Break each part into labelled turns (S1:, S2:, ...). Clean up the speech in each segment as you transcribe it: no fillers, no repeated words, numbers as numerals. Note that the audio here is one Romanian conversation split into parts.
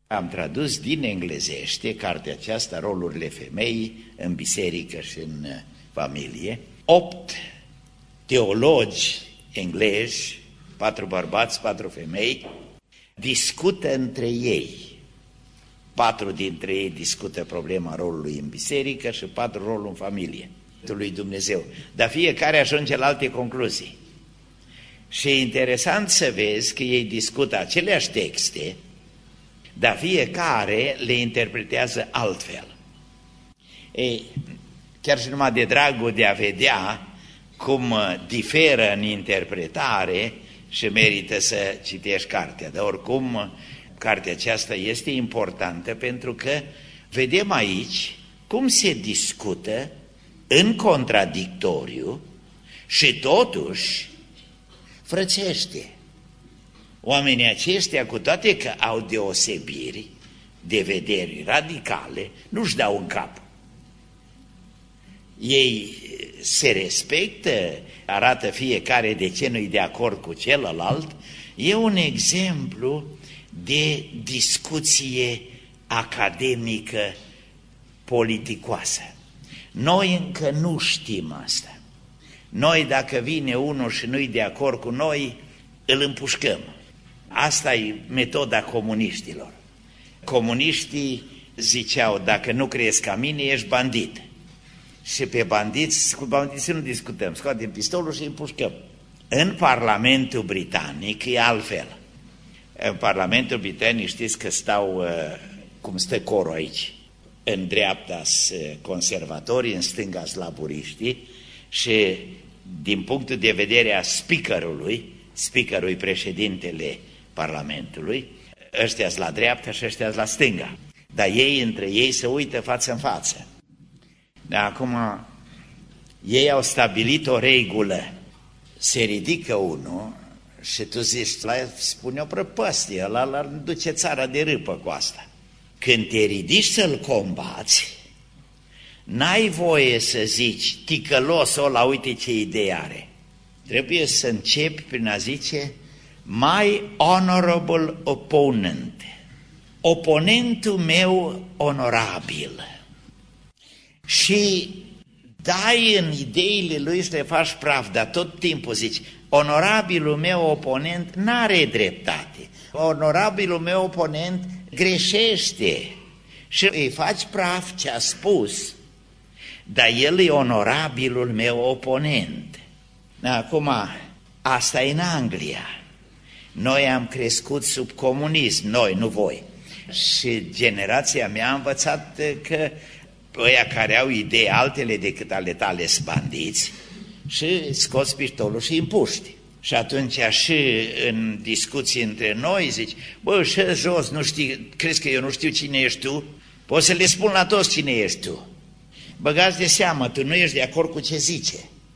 S1: Am tradus din englezește cartea aceasta, Rolurile femeii în biserică și în familie. 8 teologi englezi, 4 bărbați, 4 femei, discută între ei. 4 dintre ei discută problema rolului în biserică și 4 rolul în familie lui Dumnezeu. Dar fiecare ajunge la alte concluzii. Și e interesant să vezi că ei discută aceleași texte, dar fiecare le interpretează altfel. Ei, chiar și numai de dragul de a vedea cum diferă în interpretare și merită să citești cartea. Dar oricum, cartea aceasta este importantă pentru că vedem aici cum se discută în contradictoriu și totuși frățește. Oamenii aceștia, cu toate că au deosebiri de vederi radicale, nu-și dau în cap. Ei se respectă, arată fiecare de ce nu-i de acord cu celălalt. E un exemplu de discuție academică politicoasă. Noi încă nu știm asta. Noi, dacă vine unul și nu-i de acord cu noi, îl împușcăm. Asta e metoda comuniștilor. Comuniștii ziceau, dacă nu crezi ca mine, ești bandit. Și pe bandiți, cu bandiții nu discutăm, scoatem pistolul și îi împușcăm. În Parlamentul Britanic e altfel. În Parlamentul Britanic știți că stau, cum stă corul aici, în dreapta conservatorii, în stânga laburiștii și din punctul de vedere a speakerului, președintele Parlamentului, ăștia-s la dreapta și ăștia-s la stânga. Dar ei între ei se uită față în față. Dar acum ei au stabilit o regulă. Se ridică unul și tu zici, spune o prăpăstie, ăla duce țara de râpă cu asta. Când te ridici să-l combați, n-ai voie să zici, ticălosul ăla, uite ce idee are. Trebuie să începi prin a zice, my honorable opponent, oponentul meu onorabil. Și dai în ideile lui să le faci praf, dar tot timpul zici, onorabilul meu oponent n-are dreptate, onorabilul meu oponent greșește și îi faci praf ce a spus, dar el e onorabilul meu oponent. Acum, asta e în Anglia. Noi am crescut sub comunism, noi, nu voi. Și generația mea a învățat că ăia care au idei altele decât ale tale sunt bandiți și scoți pistolul și îi împuști. Și atunci și în discuții între noi zici, bă, și jos, nu știi, crezi că eu nu știu cine ești tu? Poți să le spun la toți cine ești tu. Băgați de seamă, tu nu ești de acord cu ce zice.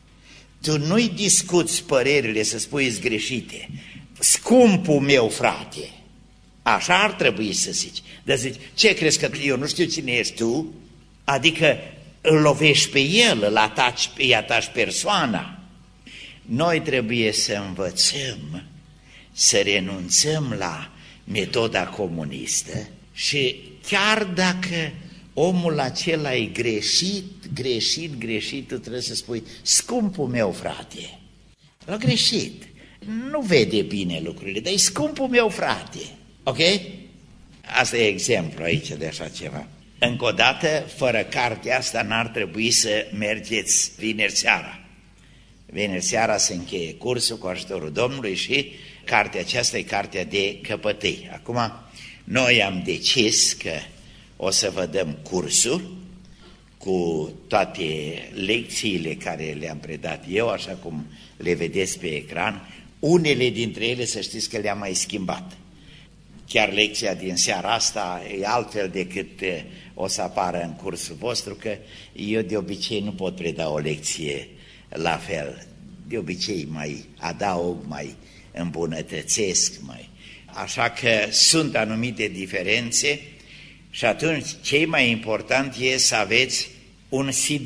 S1: Tu nu-i discuți părerile să spui greșite. Scumpul meu frate, așa ar trebui să zici. Dar zici, ce crezi că eu nu știu cine ești tu? Adică îl lovești pe el, îi ataci persoana. Noi trebuie să învățăm să renunțăm la metoda comunistă și chiar dacă omul acela e greșit, tu trebuie să spui, scumpul meu frate, l-a greșit, nu vede bine lucrurile, dar e scumpul meu frate, ok? Asta e exemplu aici de așa ceva. Încă o dată, fără cartea asta n-ar trebui să mergeți vineri seara. Vineri seara se încheie cursul cu ajutorul Domnului și cartea aceasta e cartea de căpătâi. Acum, noi am decis că o să vă dăm cursul cu toate lecțiile care le-am predat eu, așa cum le vedeți pe ecran. Unele dintre ele, să știți că le-am mai schimbat. Chiar lecția din seara asta e altfel decât o să apară în cursul vostru, că eu de obicei nu pot preda o lecție la fel. De obicei mai adaug, mai îmbunătățesc, așa că sunt anumite diferențe și atunci ce mai important e să aveți un CD.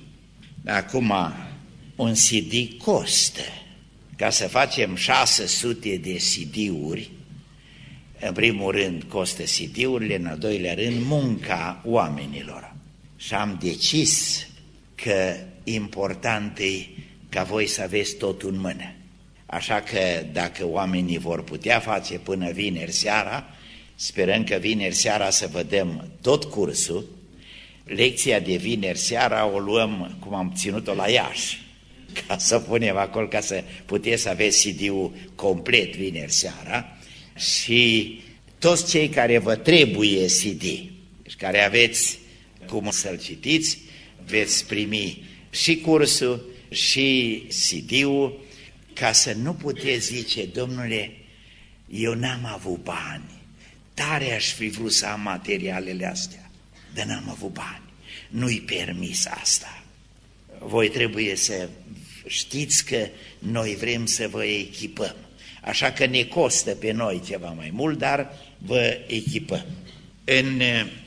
S1: Acum, un CD costă. Ca să facem 600 de CD-uri, În primul rând costă CD-urile, în al doilea rând munca oamenilor. Și am decis că important e ca voi să aveți totul în mână. Așa că dacă oamenii vor putea face până vineri seara, sperăm că vineri seara să vă dăm tot cursul. Lecția de vineri seara o luăm cum am ținut-o la Iași, ca să punem acolo, ca să puteți să aveți CD-ul complet vineri seara. Și toți cei care vă trebuie CD și care aveți cum să-l citiți, veți primi și cursul și CD-ul, ca să nu puteți zice: domnule, eu n-am avut bani, tare aș fi vrut să am materialele astea, dar n-am avut bani, nu-i permis asta. Voi trebuie să știți că noi vrem să vă echipăm, așa că ne costă pe noi ceva mai mult, dar vă echipăm. În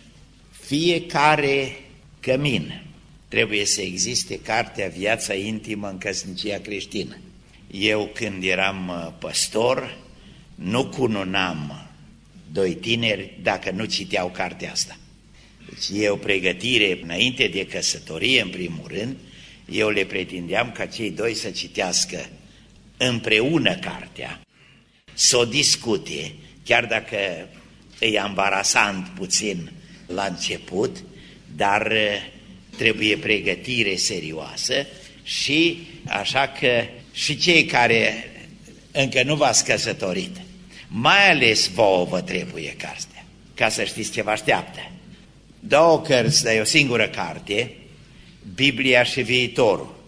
S1: fiecare cămin trebuie să existe cartea Viața intimă în căsnicia creștină. Eu când eram păstor nu cununam doi tineri dacă nu citeau cartea asta. Deci eu pregătire înainte de căsătorie, în primul rând, eu le pretindeam ca cei doi să citească împreună cartea, să o discute, chiar dacă e ambarasant puțin la început, dar trebuie pregătire serioasă. Și așa că și cei care încă nu v-ați căsătorit, mai ales vouă vă trebuie cartea, ca să știți ce vă așteaptă. Două cărți, dar e o singură carte, Biblia și Viitorul.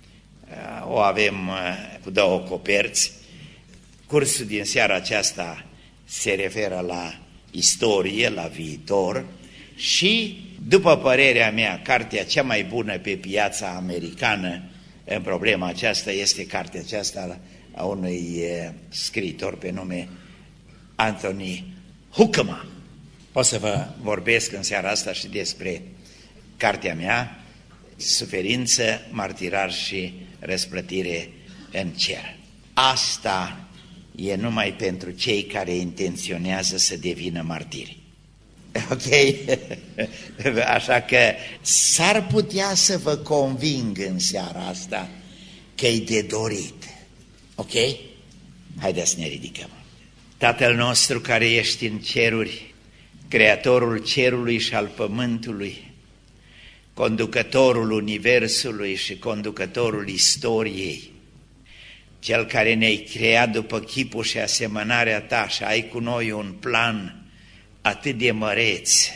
S1: O avem cu două coperți. Cursul din seara aceasta se referă la istorie, la viitor și, după părerea mea, cartea cea mai bună pe piața americană în problema aceasta este cartea aceasta a unui scriitor pe nume Anthony Hoekema. O să vă vorbesc în seara asta și despre cartea mea, Suferință, martirar și răsplătire în cer. Asta e numai pentru cei care intenționează să devină martiri. Ok? Așa că s-ar putea să vă conving în seara asta că e de dorit. Ok? Haideți să ne ridicăm. Tatăl nostru care ești în ceruri, Creatorul cerului și al pământului, conducătorul universului și conducătorul istoriei, Cel care ne-ai creat după chipul și asemănarea Ta și ai cu noi un plan atât de măreț.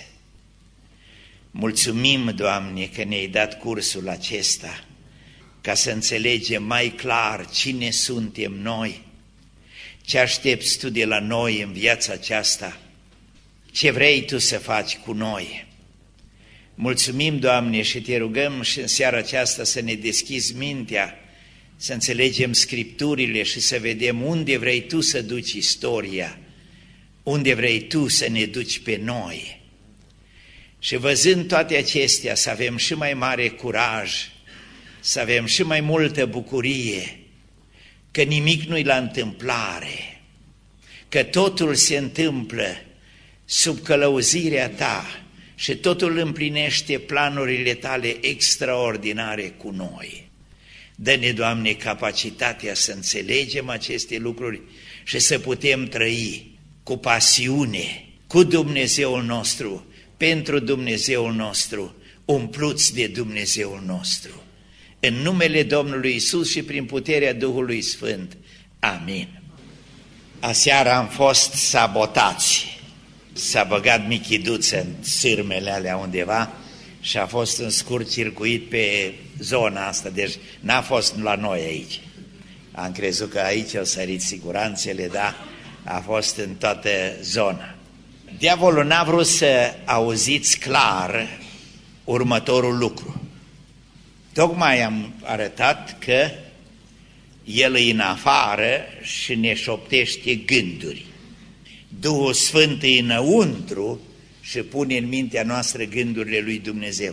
S1: Mulțumim, Doamne, că ne-ai dat cursul acesta ca să înțelegem mai clar cine suntem noi, ce aștepți Tu de la noi în viața aceasta, ce vrei Tu să faci cu noi. Mulțumim, Doamne, și Te rugăm și în seara aceasta să ne deschizi mintea, să înțelegem Scripturile și să vedem unde vrei Tu să duci istoria, unde vrei Tu să ne duci pe noi. Și văzând toate acestea să avem și mai mare curaj, să avem și mai multă bucurie, că nimic nu-i la întâmplare, că totul se întâmplă sub călăuzirea Ta și totul împlinește planurile Tale extraordinare cu noi. Dă-ne, Doamne, capacitatea să înțelegem aceste lucruri și să putem trăi cu pasiune, cu Dumnezeul nostru, pentru Dumnezeul nostru, umpluți de Dumnezeul nostru. În numele Domnului Iisus și prin puterea Duhului Sfânt. Amin. Aseară am fost sabotați. S-a băgat michiduță în sârmele alea undeva și a fost un scurt circuit pe zona asta, deci n-a fost la noi aici. Am crezut că aici au sărit siguranțele, dar a fost în toată zona. Diavolul n-a vrut să auziți clar următorul lucru. Tocmai am arătat că el e în afară și ne șoptește gânduri. Duhul Sfânt e înăuntru și pune în mintea noastră gândurile lui Dumnezeu.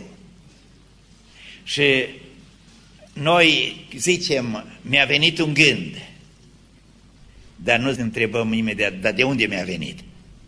S1: Și noi zicem, mi-a venit un gând, dar nu întrebăm imediat, dar de unde mi-a venit?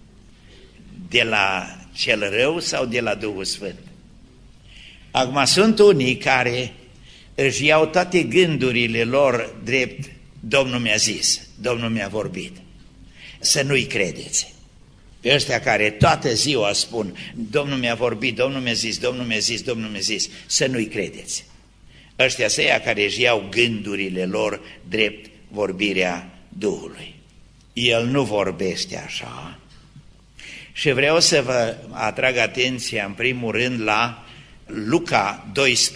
S1: De la cel rău sau de la Duhul Sfânt? Acum sunt unii care își iau toate gândurile lor drept, Domnul mi-a zis, Domnul mi-a vorbit. Să nu-i credeți. Pe ăștia care toată ziua spun, Domnul mi-a vorbit, Domnul mi-a zis, Domnul mi-a zis, Domnul mi-a zis, să nu-i credeți. Ăștia să ia care își iau gândurile lor drept vorbirea Duhului. El nu vorbește așa. Și vreau să vă atrag atenția în primul rând la Luca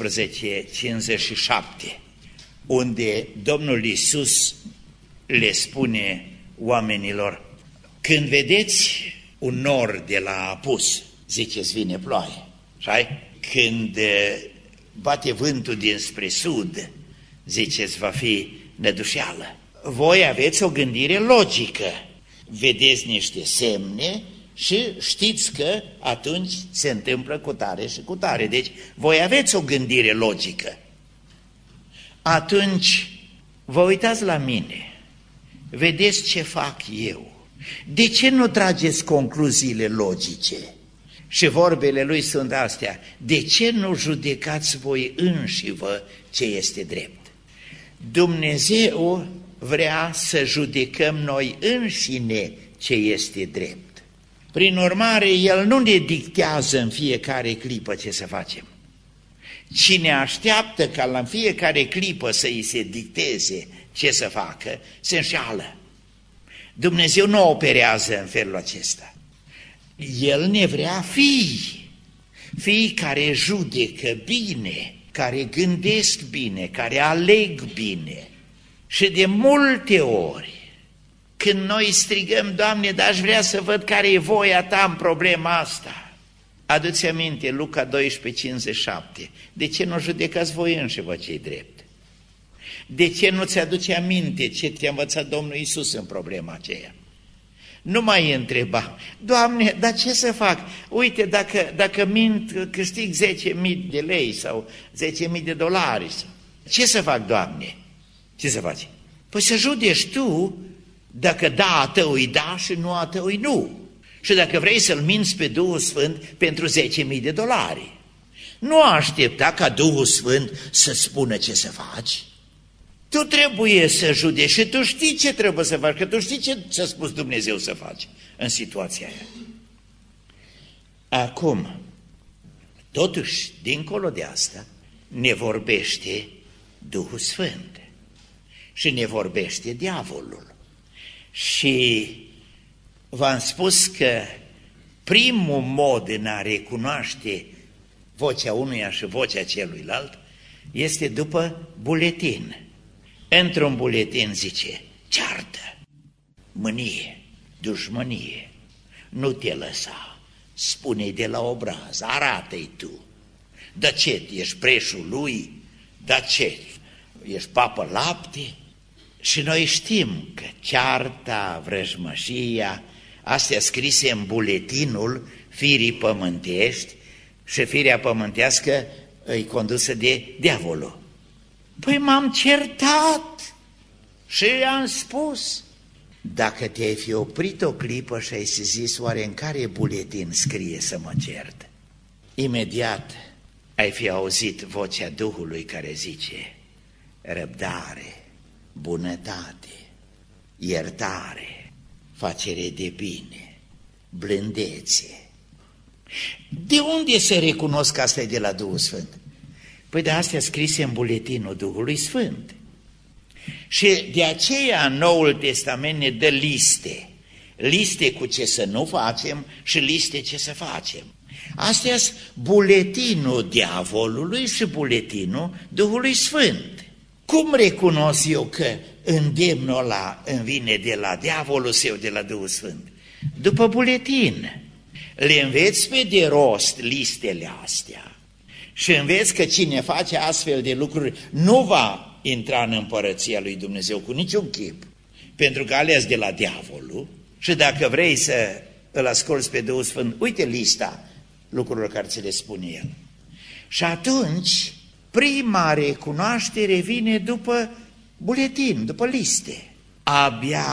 S1: 12:57, unde Domnul Iisus le spune oamenilor, când vedeți un nor de la apus, ziceți vine ploaie, știi? Când bate vântul dinspre sud, ziceți va fi nădușeală. Voi aveți o gândire logică, vedeți niște semne și știți că atunci se întâmplă cu tare și cu tare. Deci voi aveți o gândire logică. Atunci vă uitați la mine, vedeți ce fac eu. De ce nu trageți concluziile logice? Și vorbele lui sunt astea. De ce nu judecați voi înșivă ce este drept? Dumnezeu vrea să judecăm noi înșine ce este drept. Prin urmare, El nu ne dictează în fiecare clipă ce să facem. Cine așteaptă ca la fiecare clipă să îi se dicteze ce să facă, se înșeală. Dumnezeu nu operează în felul acesta. El ne vrea fii care judecă bine, care gândesc bine, care aleg bine. Și de multe ori, când noi strigăm, Doamne, dar aș vrea să văd care e voia Ta în problema asta. Adu-ți aminte, Luca 12:57. De ce nu judecați voi înșivă ce-i drept? De ce nu ți-aduce aminte ce te-a învățat Domnul Iisus în problema aceea? Nu mai întreba, Doamne, dar ce să fac? Uite, dacă mint, câștig 10.000 de lei sau 10.000 de dolari. Ce să fac, Doamne? Ce să faci? Păi să judeci tu dacă da a tău e da și nu a tău e nu. Și dacă vrei să-L minți pe Duhul Sfânt pentru 10.000 de dolari. Nu aștepta ca Duhul Sfânt să spună ce să faci. Tu trebuie să judeci și tu știi ce trebuie să faci, că tu știi ce ți-a spus Dumnezeu să faci în situația aia. Acum, totuși, dincolo de asta, ne vorbește Duhul Sfânt și ne vorbește diavolul. Și v-am spus că primul mod în a recunoaște vocea unuia și vocea celuilalt este după buletin. Într-un buletin zice, ceartă, mânie, dușmănie, nu te lăsa, spune-i de la obraz, arată-i tu. Da ce, ești preșul lui? Da ce, ești papă lapte? Și noi știm că cearta, vrăjmășia, astea scrise în buletinul firii pământești și firea pământească e condusă de diavolul. Păi m-am certat și am spus. Dacă te-ai fi oprit o clipă și ai zis, oare în care buletin scrie să mă cert? Imediat ai fi auzit vocea Duhului care zice, răbdare, bunătate, iertare, facere de bine, blândețe. De unde să recunosc că asta e de la Duhul Sfânt? Păi de astea scrise în buletinul Duhului Sfânt. Și de aceea Noul Testament ne dă liste cu ce să nu facem și liste ce să facem. Astea sunt buletinul diavolului și buletinul Duhului Sfânt. Cum recunosc eu că îndemnul ăla îmi vine de la diavolul sau de la Duhul Sfânt? După buletin. Le înveți pe de rost listele astea. Și înveți că cine face astfel de lucruri nu va intra în împărăția lui Dumnezeu cu niciun chip, pentru că ales de la diavolul. Și dacă vrei să îl asculți pe Duhul Sfânt, uite lista lucrurilor care ți le spune El. Și atunci, prima recunoaștere vine după buletin, după liste. Abia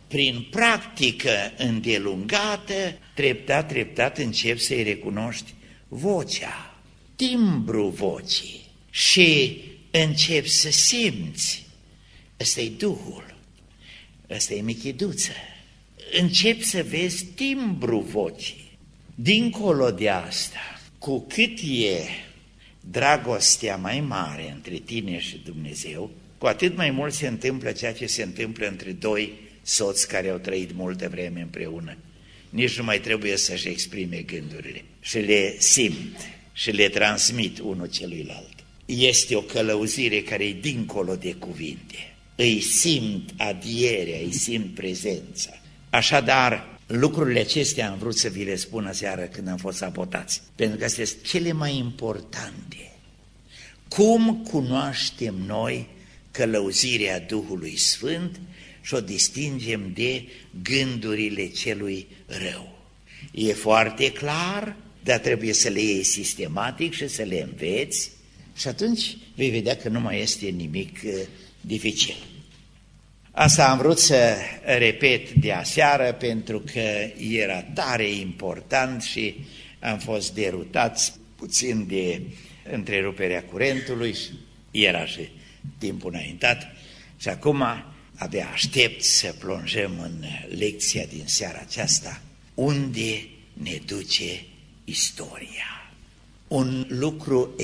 S1: prin practică îndelungată, treptat începi să-i recunoști vocea, timbru vocii și începi să simți. Ăsta-i Duhul, ăsta-i Michiduță. Începi să vezi timbru vocii. Dincolo de asta, cu cât e dragostea mai mare între tine și Dumnezeu, cu atât mai mult se întâmplă ceea ce se întâmplă între doi soți care au trăit multă vreme împreună. Nici nu mai trebuie să-și exprime gândurile și le simt și le transmit unul celuilalt. Este o călăuzire care e dincolo de cuvinte. Îi simt adierea, îi simt prezența. Așadar, lucrurile acestea am vrut să vi le spun aseară când am fost sabotați, pentru că astea sunt cele mai importante. Cum cunoaștem noi călăuzirea Duhului Sfânt și o distingem de gândurile celui rău? E foarte clar, dar trebuie să le iei sistematic și să le înveți și atunci vei vedea că nu mai este nimic dificil. Asta am vrut să repet de aseară pentru că era tare important și am fost derutați puțin de întreruperea curentului și era și timpul înaintat și acum abia aștept să plonjăm în lecția din seara aceasta, unde ne duce istoria. Un lucru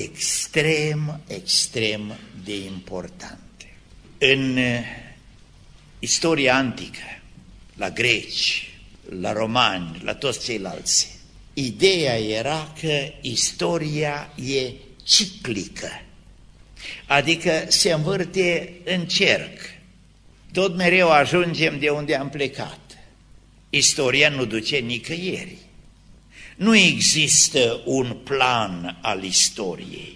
S1: extrem de important. În istoria antică, la greci, la romani, la toți ceilalți, ideea era că istoria e ciclică, adică se învârte în cerc. Tot mereu ajungem de unde am plecat. Istoria nu duce nicăieri. Nu există un plan al istoriei.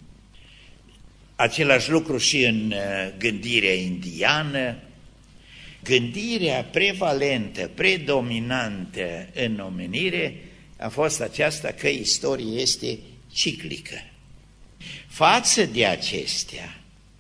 S1: Același lucru și în gândirea indiană. Gândirea prevalentă, predominantă în omenire a fost aceasta că istoria este ciclică. Față de acestea,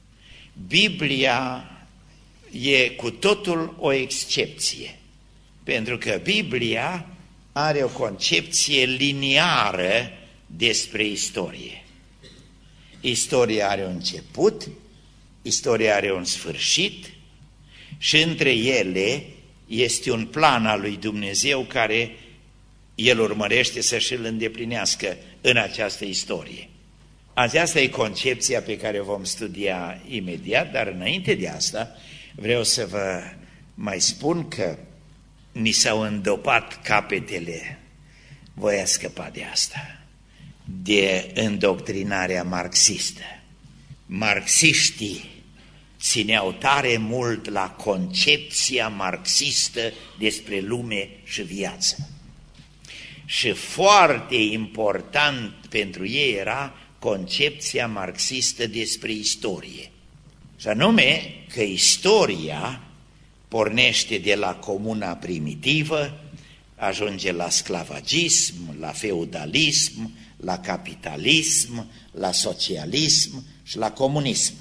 S1: Biblia e cu totul o excepție, pentru că Biblia are o concepție liniară despre istorie. Istoria are un început, istoria are un sfârșit și între ele este un plan al lui Dumnezeu care El urmărește să și-l îndeplinească în această istorie. Aceasta e concepția pe care o vom studia imediat, dar înainte de asta vreau să vă mai spun că ni s-au îndopat capetele, voi scăpa de asta, de îndoctrinarea marxistă. Marxiștii țineau tare mult la concepția marxistă despre lume și viață. Și foarte important pentru ei era concepția marxistă despre istorie. Și anume că istoria pornește de la comuna primitivă, ajunge la sclavagism, la feudalism, la capitalism, la socialism și la comunism.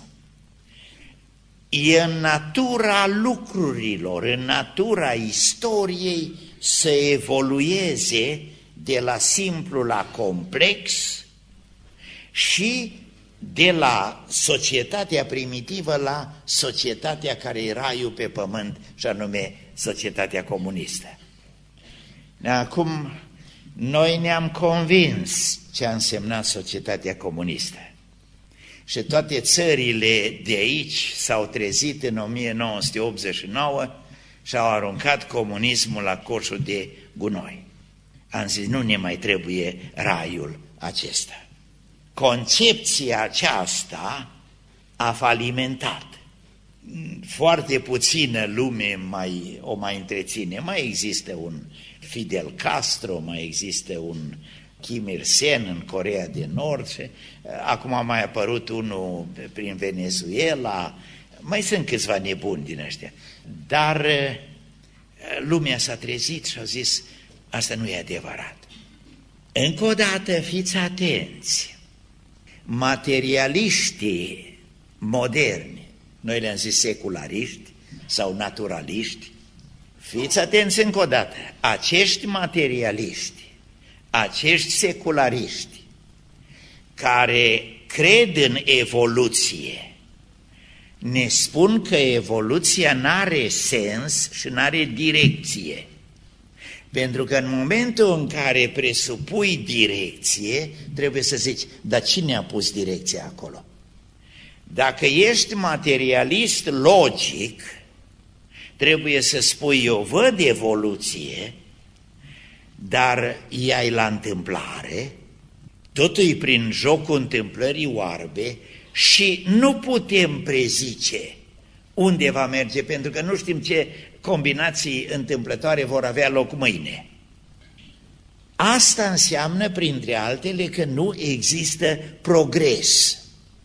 S1: E în natura lucrurilor, în natura istoriei să evolueze de la simplu la complex și de la societatea primitivă la societatea care e raiul pe pământ, și anume societatea comunistă. Acum, noi ne-am convins ce a însemnat societatea comunistă. Și toate țările de aici s-au trezit în 1989 și au aruncat comunismul la coșul de gunoi. Am zis, nu ne mai trebuie raiul acesta. Concepția aceasta a falimentat. Foarte puțină lume o mai întreține. Mai există un Fidel Castro, mai există un Kim Il-sen în Coreea de Nord, și acum a mai apărut unul prin Venezuela, mai sunt câțiva nebuni din ăștia. Dar lumea s-a trezit și a zis, asta nu e adevărat. Încă o dată fiți atenți, materialiștii moderni, noi le-am zis seculariști sau naturaliști, Fiți atenți încă o dată, acești materialiști, acești seculariști care cred în evoluție, ne spun că evoluția n-are sens și n-are direcție. Pentru că în momentul în care presupui direcție, trebuie să zici, dar cine a pus direcția acolo? Dacă ești materialist logic, trebuie să spui, eu văd evoluție, dar ea e la întâmplare, totul e prin jocul întâmplării oarbe și nu putem prezice unde va merge, pentru că nu știm ce combinații întâmplătoare vor avea loc mâine. Asta înseamnă, printre altele, că nu există progres.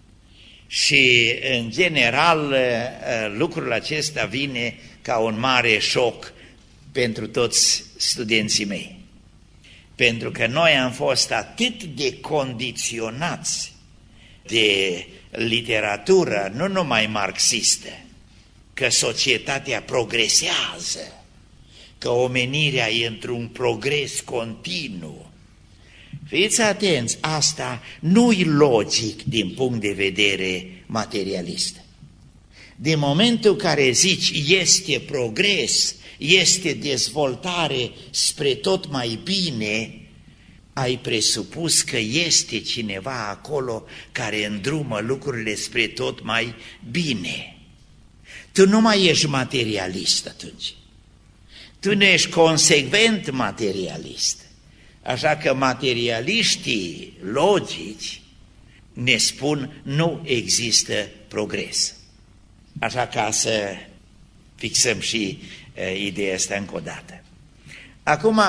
S1: Și, în general, lucrul acesta vine ca un mare șoc pentru toți studenții mei. Pentru că noi am fost atât de condiționați de literatură, nu numai marxistă, că societatea progresează, că omenirea e într-un progres continuu. Fiți atenți, asta nu-i logic din punct de vedere materialist. Din momentul care zici este progres, este dezvoltare spre tot mai bine, ai presupus că este cineva acolo care îndrumă lucrurile spre tot mai bine. Tu nu mai ești materialist atunci. Tu nu ești consecvent materialist. Așa că materialiștii logici ne spun nu există progres. Așa ca să fixăm și ideea asta încă o dată. Acum,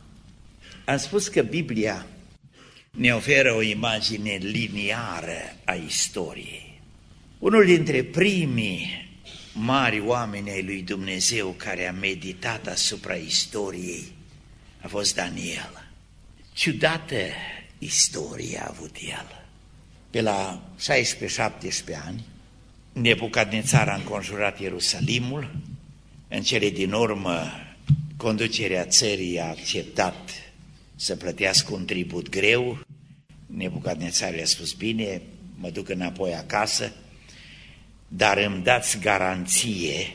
S1: am spus că Biblia ne oferă o imagine liniară a istoriei. Unul dintre primii mari oameni ai lui Dumnezeu care a meditat asupra istoriei a fost Daniel. Ciudată istorie a avut el. Pe la 16-17 ani, Nebucadnețar a înconjurat Ierusalimul. În cele din urmă, conducerea țării a acceptat să plătească un tribut greu. Nebucadnețar i-a spus, bine, mă duc înapoi acasă, dar îmi dați garanție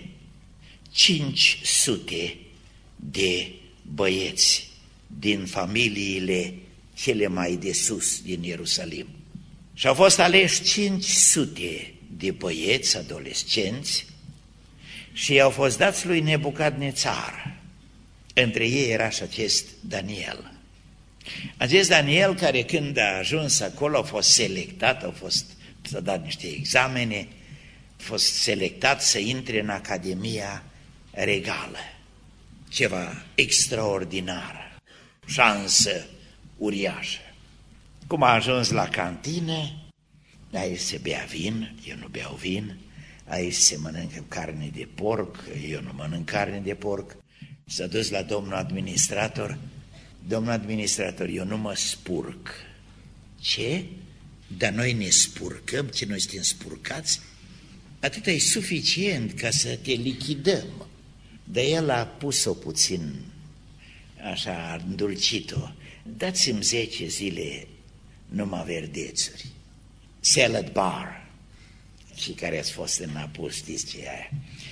S1: 500 de băieți din familiile cele mai de sus din Ierusalim. Și au fost aleși 500 de băieți adolescenți și i-au fost dați lui Nebucadnețar. Între ei era și acest Daniel. Acest Daniel care când a ajuns acolo a fost selectat, s-a dat niște examene, a fost selectat să intre în Academia Regală. Ceva extraordinar, șansă uriașă. Cum a ajuns la cantină, aici se bea vin, eu nu beau vin, aici se mănâncă carne de porc, eu nu mănânc carne de porc. S-a dus la domnul administrator, domnul administrator, eu nu mă spurc. Ce? Dar noi ne spurcăm, ce noi suntem spurcați? Atât e suficient ca să te lichidăm. Dar el a pus-o puțin, așa, a îndulcit-o. Dați-mi 10 zile numai verdețuri. Salad bar. Și care ați fost în Napoli, știți ce e aia.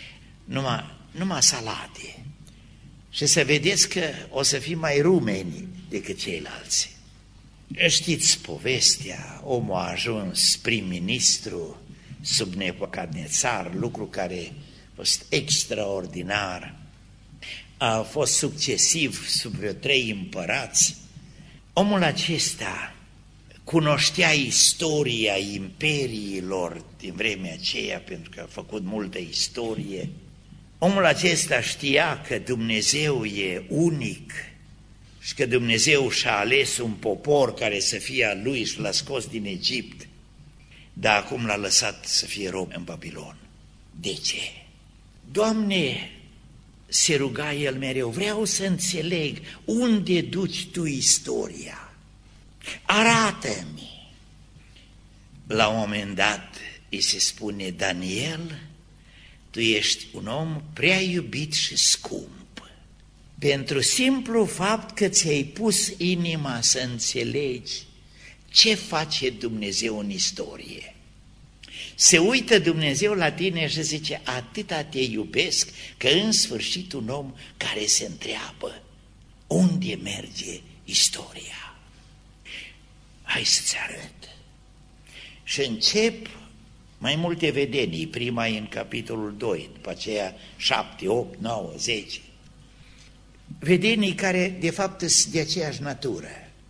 S1: Numai salate. Și să vedeți că o să fii mai rumeni decât ceilalți. Știți povestea, omul a ajuns prim-ministru sub Nebucadnețar, lucru care a fost extraordinar. A fost succesiv sub vreo 3 împărați. Omul acesta cunoștea istoria imperiilor din vremea aceea, pentru că a făcut multă istorie. Omul acesta știa că Dumnezeu e unic și că Dumnezeu și-a ales un popor care să fie al lui și l-a scos din Egipt, dar acum l-a lăsat să fie rob în Babilon. De ce? Doamne, se ruga el mereu, vreau să înțeleg unde duci tu istoria. Arată-mi. La un moment dat îi se spune, Daniel, tu ești un om prea iubit și scump. pentru simplu fapt că ți-ai pus inima să înțelegi ce face Dumnezeu în istorie. Se uită Dumnezeu la tine și zice, atâta te iubesc, că în sfârșit un om care se întreabă, unde merge istoria? Hai să-ți arăt. Și încep mai multe vedenii, prima e în capitolul 2, după aceea 7, 8, 9, 10. Vedenii care de fapt sunt de aceeași natură.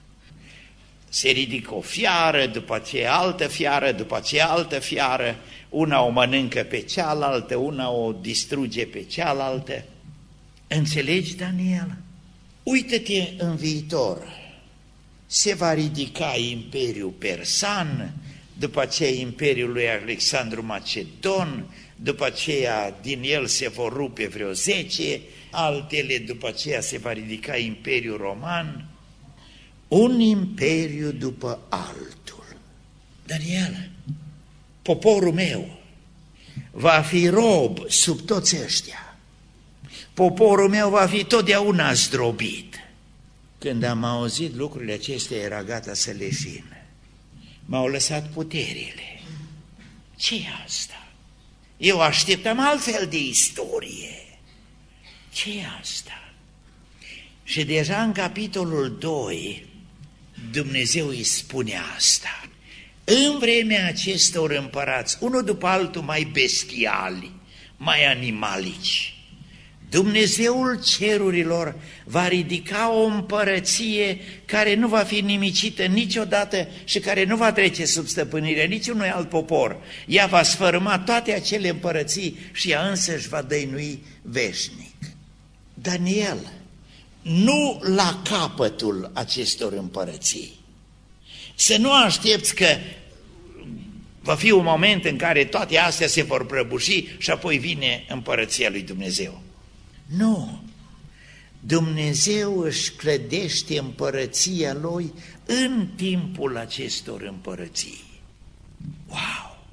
S1: Se ridică o fiară, după aceea altă fiară, după aceea altă fiară, una o mănâncă pe cealaltă, una o distruge pe cealaltă. Înțelegi, Daniel? Uită-te în viitor. Se va ridica Imperiul Persan, după aceea Imperiul lui Alexandru Macedon, după aceea din el se vor rupe vreo 10, altele după aceea se va ridica Imperiul Roman, un imperiu după altul. Daniel, poporul meu va fi rob sub toți ăștia. Poporul meu va fi totdeauna zdrobit. Când am auzit lucrurile acestea, era gata să leșin. M-au lăsat puterile. Ce-i asta? Eu așteptam altfel de istorie. Ce-i asta? Și deja în capitolul 2, Dumnezeu îi spune asta. În vremea acestor împărați, unul după altul mai bestiali, mai animalici, Dumnezeul cerurilor va ridica o împărăție care nu va fi nimicită niciodată și care nu va trece sub stăpânire niciunui alt popor. Ea va sfărâma toate acele împărății și ea însăși va dăinui veșnic. Daniel, nu la capătul acestor împărății. Să nu aștepți că va fi un moment în care toate astea se vor prăbuși și apoi vine împărăția lui Dumnezeu. Nu, Dumnezeu își clădește împărăția lui în timpul acestor împărății. Wow!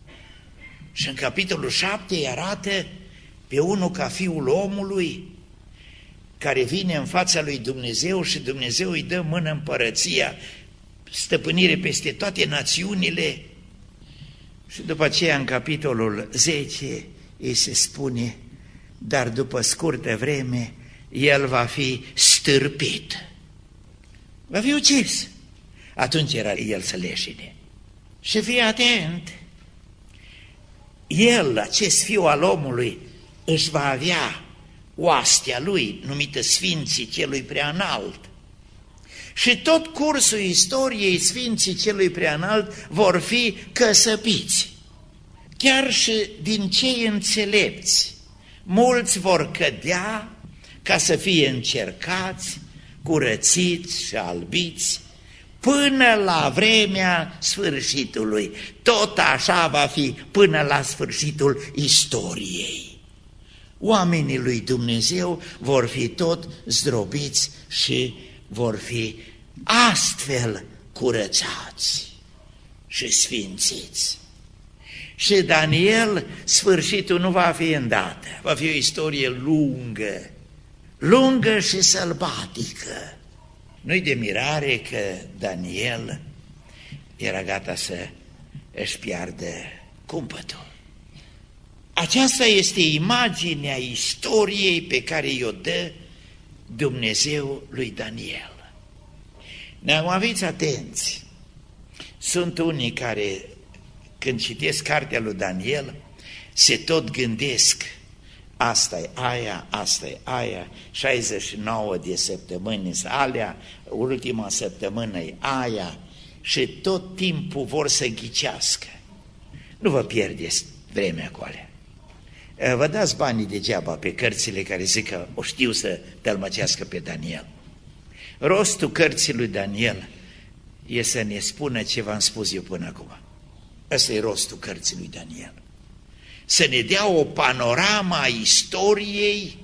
S1: Și în capitolul 7 îi arată pe unul ca fiul omului care vine în fața lui Dumnezeu și Dumnezeu îi dă mână împărăția, stăpânire peste toate națiunile. Și după aceea în capitolul 10 îi se spune, dar după scurtă vreme el va fi stârpit, va fi ucis. Atunci era el să leșine. Și fii atent, el, acest fiu al omului, își va avea oastea lui, numită Sfinții Celui Preanalt. Și tot cursul istoriei Sfinții Celui Preanalt vor fi căsăpiți. Chiar și din cei înțelepți, mulți vor cădea ca să fie încercați, curățiți și albiți, până la vremea sfârșitului. Tot așa va fi până la sfârșitul istoriei. Oamenii lui Dumnezeu vor fi tot zdrobiți și vor fi astfel curățați și sfințiți. Și Daniel, sfârșitul nu va fi îndată, va fi o istorie lungă, lungă și sălbatică. Nu-i de mirare că Daniel era gata să își piardă cumpătul. Aceasta este imaginea istoriei pe care i-o dă Dumnezeu lui Daniel. Ne-am fiți atenți. Sunt unii care, când citesc cartea lui Daniel, se tot gândesc, asta-i aia, asta-i aia, 69 de săptămâni alea, ultima săptămână-i aia, și tot timpul vor să ghicească. Nu vă pierdeți vremea cu alea. Vă dați banii degeaba pe cărțile care zic că o știu să tălmăcească pe Daniel. Rostul cărții lui Daniel e să ne spună ce v-am spus eu până acum. Ăsta e rostul cărții lui Daniel. Să ne dea o panoramă a istoriei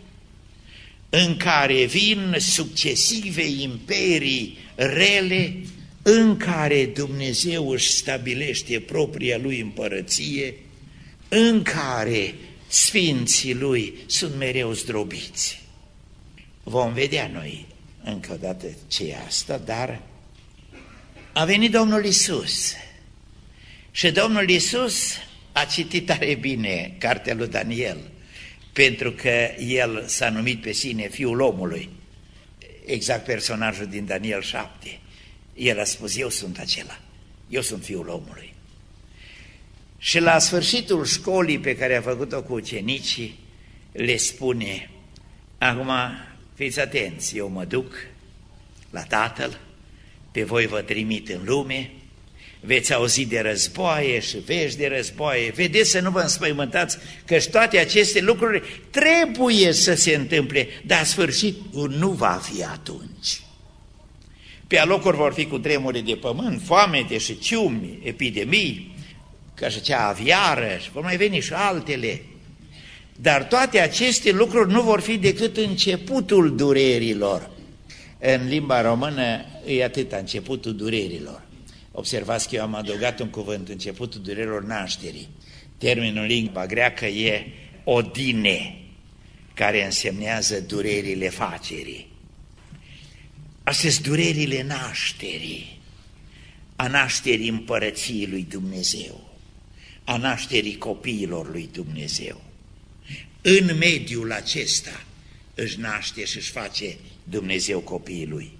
S1: în care vin succesive imperii rele, în care Dumnezeu își stabilește propria lui împărăție, în care sfinții lui sunt mereu zdrobiți. Vom vedea noi încă o dată ce e asta, dar a venit Domnul Iisus și Domnul Iisus a citit tare bine cartea lui Daniel, pentru că el s-a numit pe sine Fiul omului, exact personajul din Daniel 7. El a spus, eu sunt acela, eu sunt Fiul omului. Și la sfârșitul școlii pe care a făcut-o cu ucenicii, le spune, acum fiți atenți, eu mă duc la Tatăl, pe voi vă trimit în lume, veți auzi de războaie și vești de războaie, vedeți să nu vă înspăimântați, că toate aceste lucruri trebuie să se întâmple, dar sfârșitul nu va fi atunci. Pe alocuri vor fi cu tremure de pământ, foamete și ciumi, epidemii, ca și cea aviară, și vor mai veni și altele. Dar toate aceste lucruri nu vor fi decât începutul durerilor. În limba română e atât, începutul durerilor. Observați că eu am adăugat un cuvânt, începutul durerilor nașterii. Termenul în limba greacă e odine, care însemnează durerile facerii. Astea sunt durerile nașterii, a nașterii împărăției lui Dumnezeu, a nașterii copiilor lui Dumnezeu. În mediul acesta își naște și își face Dumnezeu copiii lui.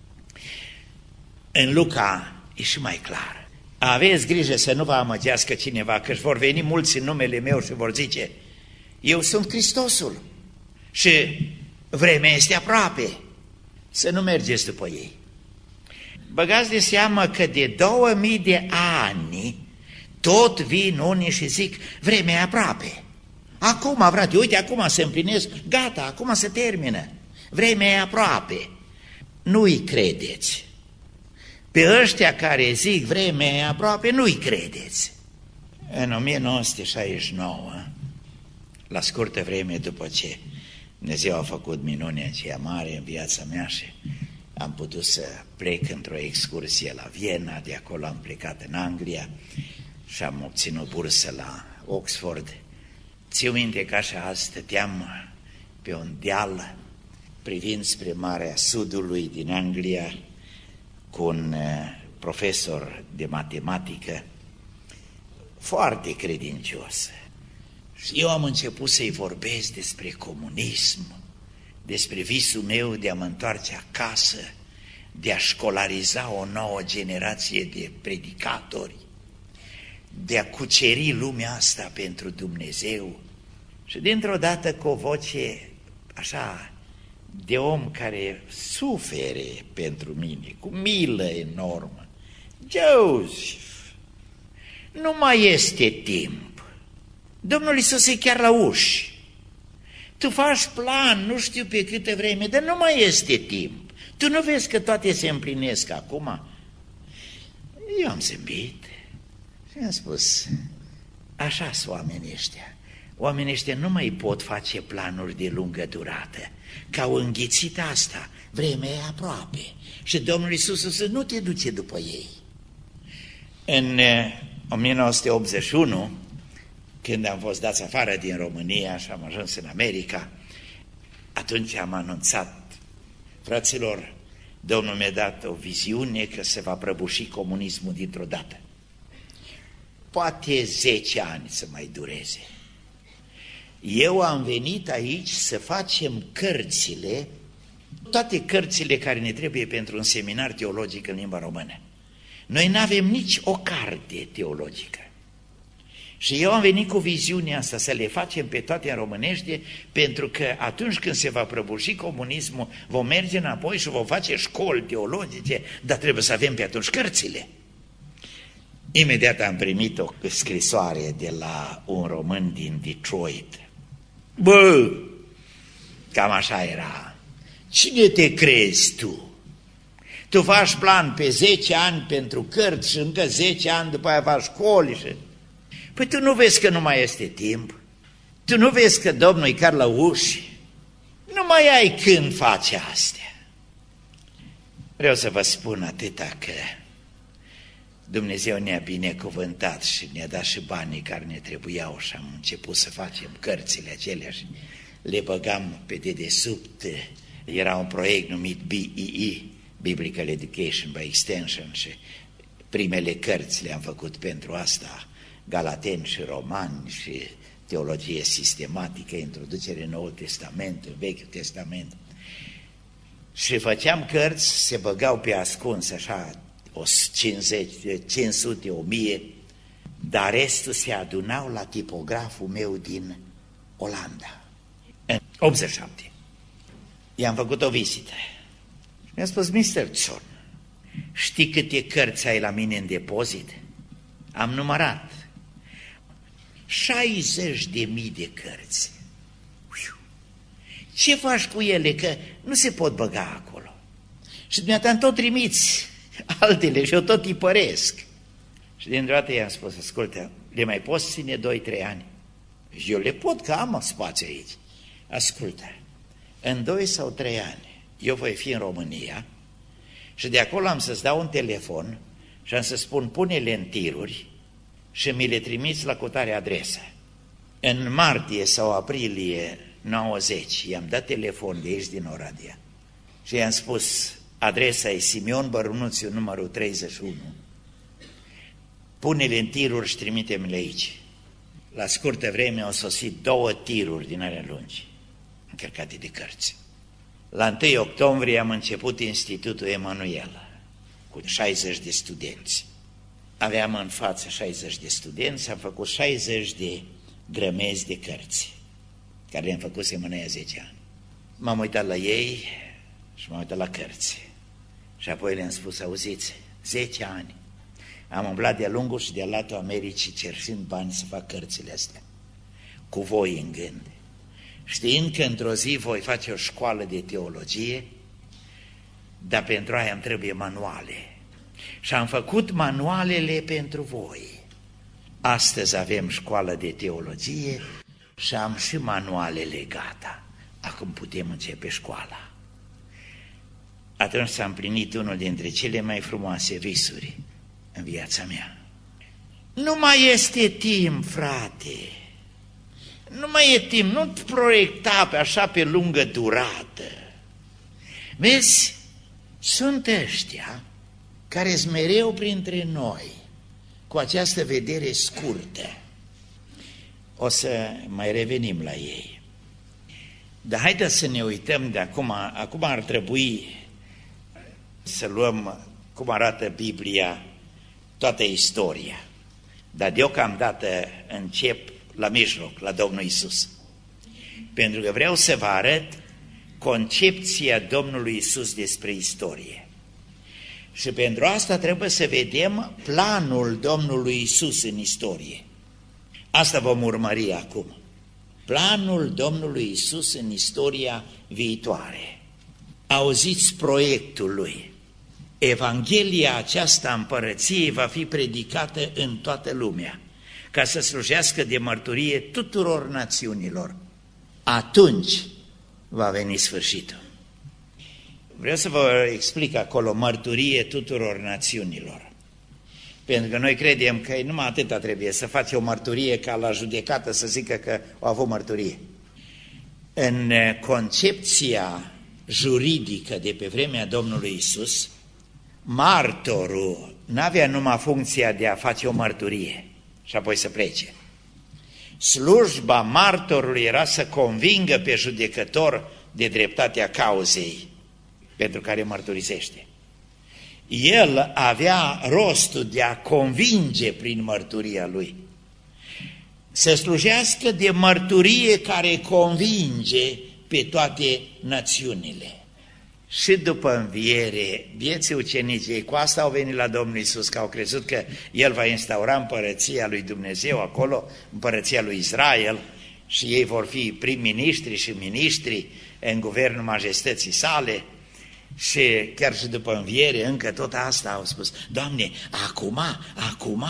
S1: În Luca e și mai clar. Aveți grijă să nu vă amăgească cineva, că își vor veni mulți în numele meu și vor zice, eu sunt Hristosul și vremea este aproape. Să nu mergeți după ei. Băgați de seamă că de 2000 de ani tot vin unii și zic, vremea e aproape. Acum, frate, uite, acum se împlinesc, gata, acum se termină. Vremea e aproape. Nu-i credeți. Pe ăștia care zic vremea e aproape, nu-i credeți. În 1969, la scurtă vreme după ce Dumnezeu a făcut minunea aceea mare în viața mea și am putut să plec într-o excursie la Viena, de acolo am plecat în Anglia și am obținut bursă la Oxford. Țiu minte că așa azi stăteam pe un deal privind spre Marea Sudului din Anglia cu un profesor de matematică foarte credincios. Și eu am început să-i vorbesc despre comunism, despre visul meu de a mă întoarce acasă, de a școlariza o nouă generație de predicatori, de a cuceri lumea asta pentru Dumnezeu. Și dintr-o dată cu o voce așa de om care sufere pentru mine, cu milă enormă, Joseph, nu mai este timp. Domnul Iisus e chiar la uși. Tu faci plan, nu știu pe câtă vreme, dar nu mai este timp. Tu nu vezi că toate se împlinesc acum? Eu am zâmbit și am spus, așa sunt oamenii ăștia. Oamenii ăștia nu mai pot face planuri de lungă durată, că au înghițit asta, vremea e aproape. Și Domnul Iisus să nu te duce după ei. În 1981, când am fost dați afară din România și am ajuns în America, atunci am anunțat, fraților, Domnul mi-a dat o viziune că se va prăbuși comunismul dintr-o dată. Poate 10 ani să mai dureze. Eu am venit aici să facem cărțile, toate cărțile care ne trebuie pentru un seminar teologic în limba română. Noi nu avem nici o carte teologică. Și eu am venit cu viziunea asta, să le facem pe toate în românește, pentru că atunci când se va prăbuși comunismul, vom merge înapoi și vom face școli teologice, dar trebuie să avem pe atunci cărțile. Imediat am primit o scrisoare de la un român din Detroit. Bă, cam așa era. Cine te crezi tu? Tu faci plan pe 10 ani pentru cărți și încă 10 ani după aia faci școli și... Păi tu nu vezi că nu mai este timp? Tu nu vezi că Domnul e chiar la uși? Nu mai ai când face astea. Vreau să vă spun atâta că Dumnezeu ne-a binecuvântat și ne-a dat și banii care ne trebuiau și am început să facem cărțile acelea și le băgam pe dedesubt Era un proiect numit BEE, Biblical Education by Extension, și primele cărți le-am făcut pentru asta, Galateni și Romani și teologie sistematică, introducere în Noul Testament, în Vechiul Testament. Și făceam cărți, se băgau pe ascuns, așa, 50, 500, 1000, dar restul se adunau la tipograful meu din Olanda, în 87. I-am făcut o vizită. Mi-a spus: Mr. Zorn, știi câte cărți ai la mine în depozit? Am numărat. 60.000 de cărți. Ce faci cu ele? Că nu se pot băga acolo. Și dumneata tot trimiți altele și eu tot tipăresc. Și dintr-o dată i-am spus: ascultă, le mai poți ține 2-3 ani? Și eu le pot, că am spațiu aici. Ascultă, în 2 sau 3 ani eu voi fi în România și de acolo am să-ți dau un telefon și am să spun: pune-le în tiruri și mi le trimiți la cutare adresă. În martie sau aprilie 90 i-am dat telefon de aici din Oradea și i-am spus: adresa e Simeon Bărunuțiu, numărul 31. Pune-le în tiruri și trimite-mi-le aici. La scurtă vreme au sosit 2 tiruri din alea lungi, încărcate de cărți. La 1 octombrie am început Institutul Emanuel cu 60 de studenți. Aveam în față 60 de studenți, am făcut 60 de grămezi de cărți, care le-am făcut semănăia 10 ani. M-am uitat la ei și m-am uitat la cărți. Și apoi le-am spus: auziți, 10 ani am umblat de-a lungul și de-a latul Americii cerșind bani să fac cărțile astea, cu voi în gând, știind că într-o zi voi face o școală de teologie, dar pentru aia îmi trebuie manuale. Și am făcut manualele pentru voi. Astăzi avem școală de teologie și am și manualele gata. Acum putem începe școala. Atunci s-a împlinit unul dintre cele mai frumoase visuri în viața mea. Nu mai este timp, frate. Nu mai e timp, nu proiecta pe așa pe lungă durată. Vezi, sunt ăștia care sunt mereu printre noi, cu această vedere scurtă. O să mai revenim la ei. Dar haideți să ne uităm de acum. Acum ar trebui să luăm cum arată Biblia, toată istoria. Dar deocamdată încep la mijloc, la Domnul Iisus. Pentru că vreau să vă arăt concepția Domnului Iisus despre istorie. Și pentru asta trebuie să vedem planul Domnului Iisus în istorie. Asta vom urmări acum. Planul Domnului Iisus în istoria viitoare. Auziți proiectul Lui. Evanghelia aceasta împărăției va fi predicată în toată lumea, ca să slujească de mărturie tuturor națiunilor. Atunci va veni sfârșitul. Vreau să vă explic acolo: mărturie tuturor națiunilor. Pentru că noi credem că numai atâta trebuie, să faci o mărturie ca la judecată să zică că au avut mărturie. În concepția juridică de pe vremea Domnului Iisus, martorul n-avea numai funcția de a face o mărturie și apoi să plece. Slujba martorului era să convingă pe judecător de dreptatea cauzei pentru care mărturisește. El avea rostul de a convinge prin mărturia lui. Să slujească de mărturie care convinge pe toate națiunile. Și după înviere, vieții ucenicii cu asta au venit la Domnul Iisus, că au crezut că El va instaura împărăția lui Dumnezeu acolo, împărăția lui Israel, și ei vor fi prim-ministri și miniștri în guvernul majestății sale. Și chiar și după înviere, încă tot asta au spus: Doamne, acum?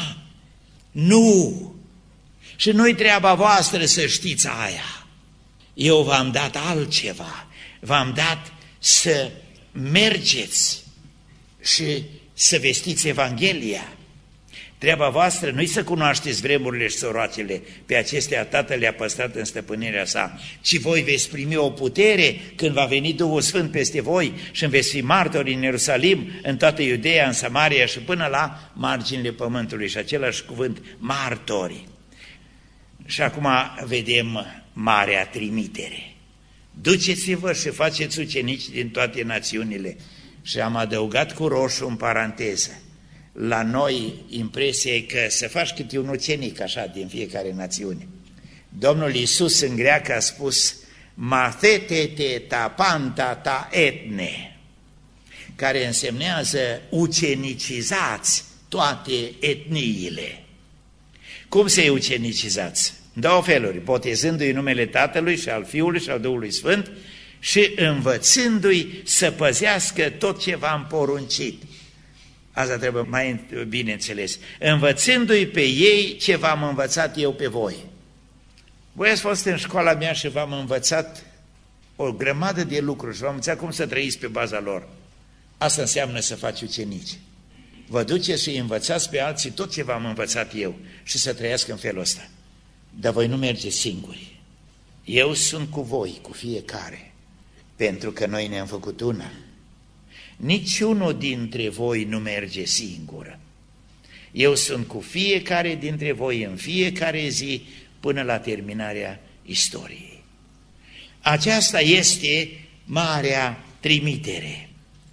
S1: Nu! Și nu-i treaba voastră să știți aia. Eu v-am dat altceva, v-am dat să mergeți și să vestiți Evanghelia. Treaba voastră nu-i să cunoașteți vremurile și soroacele, pe acestea Tatăl le-a păstrat în stăpânirea sa, ci voi veți primi o putere când va veni Duhul Sfânt peste voi și veți fi martori în Ierusalim, în toată Iudeea, în Samaria și până la marginile pământului. Și același cuvânt, martori. Și acum vedem marea trimitere. Duceți-vă și faceți ucenici din toate națiunile. Și am adăugat cu roșu în paranteză. La noi impresia e că să faci câte un ucenic așa din fiecare națiune. Domnul Iisus în greacă a spus mathetete ta panta ta etne, care însemnează ucenicizați toate etniile. Cum să-i ucenicizați? În două feluri, botezându-i numele Tatălui și al Fiului și al Duhului Sfânt și învățându-i să păzească tot ce v-am poruncit. Asta trebuie mai bine înțeles. Învățându-i pe ei ce v-am învățat eu pe voi. Voi ați fost în școala mea și v-am învățat o grămadă de lucruri și v-am învățat cum să trăiți pe baza lor. Asta înseamnă să faci ucenici. Vă duceți și îi învățați pe alții tot ce v-am învățat eu și să trăiască în felul ăsta. Dar voi nu mergeți singuri. Eu sunt cu voi, cu fiecare, pentru că noi ne-am făcut una. Niciunul dintre voi nu merge singur. Eu sunt cu fiecare dintre voi în fiecare zi până la terminarea istoriei. Aceasta este marea trimitere.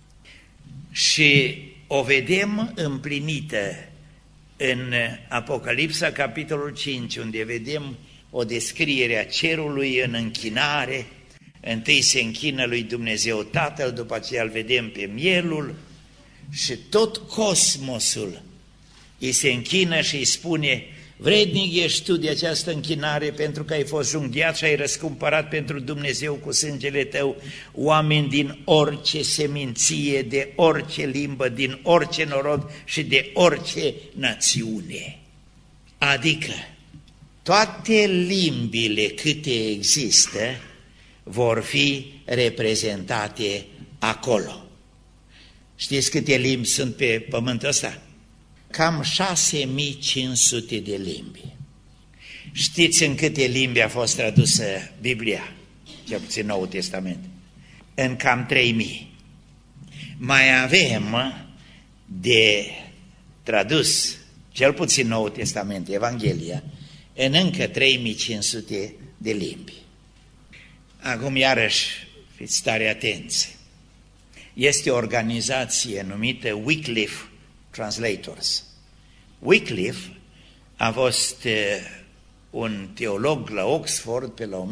S1: Și o vedem împlinită în Apocalipsa, capitolul 5, unde vedem o descriere a cerului în închinare. Întâi se închină lui Dumnezeu Tatăl, după aceea îl vedem pe mielul și tot cosmosul îi se închină și îi spune: vrednic ești tu de această închinare, pentru că ai fost junghiat și ai răscumpărat pentru Dumnezeu cu sângele tău oameni din orice seminție, de orice limbă, din orice norod și de orice națiune. Adică toate limbile câte există vor fi reprezentate acolo. Știți câte limbi sunt pe pământul ăsta? Cam 6500 de limbi. Știți în câte limbi a fost tradusă Biblia? Cel puțin Noul Testament. În cam 3000. Mai avem de tradus, cel puțin Noul Testament, Evanghelia, în încă 3500 de limbi. Acum iarăși fiți tare atenți. Este o organizație numită Wycliffe Translators. Wycliffe a fost un teolog la Oxford pe la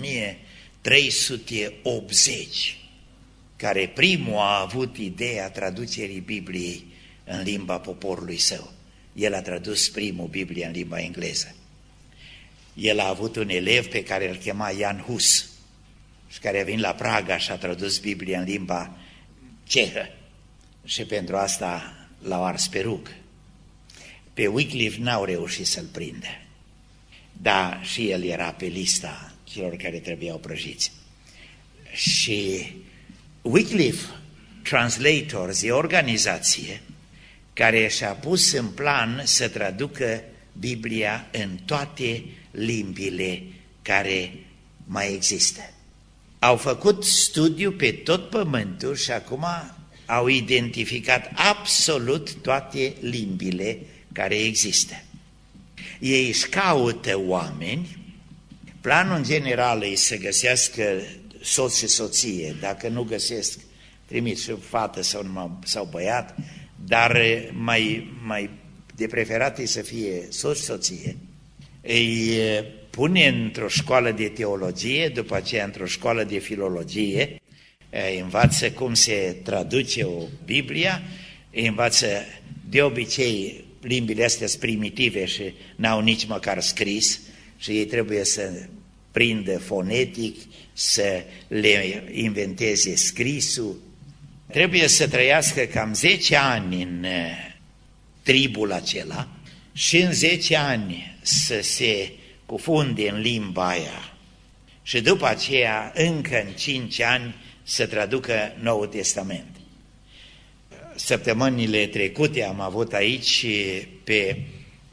S1: 1380, care primul a avut ideea traducerii Bibliei în limba poporului său. El a tradus primul Biblia în limba engleză. El a avut un elev pe care îl chema Jan Hus și care a venit la Praga și a tradus Biblia în limba cehă și pentru asta l-au ars pe rug. Pe Wycliffe n-au reușit să-l prindă, dar și el era pe lista celor care trebuiau prăjiți. Și Wycliffe Translators e o organizație care și-a pus în plan să traducă Biblia în toate limbile care mai există. Au făcut studiu pe tot pământul și acum au identificat absolut toate limbile care există. Ei își caută oameni, planul în general e să găsească soț și soție, dacă nu găsesc, trimit și fată sau băiat, dar mai de preferat e să fie soț și soție. Îi pune într-o școală de teologie, după aceea într-o școală de filologie, învață cum se traduce o Biblia, învață de obicei limbile astea primitive și n-au nici măcar scris și ei trebuie să prindă fonetic, să le inventeze scrisul. Trebuie să trăiască cam 10 ani în tribul acela și în 10 ani să se cufunde în limba aia și după aceea încă în 5 ani să traducă Noul Testament. Săptămânile trecute am avut aici pe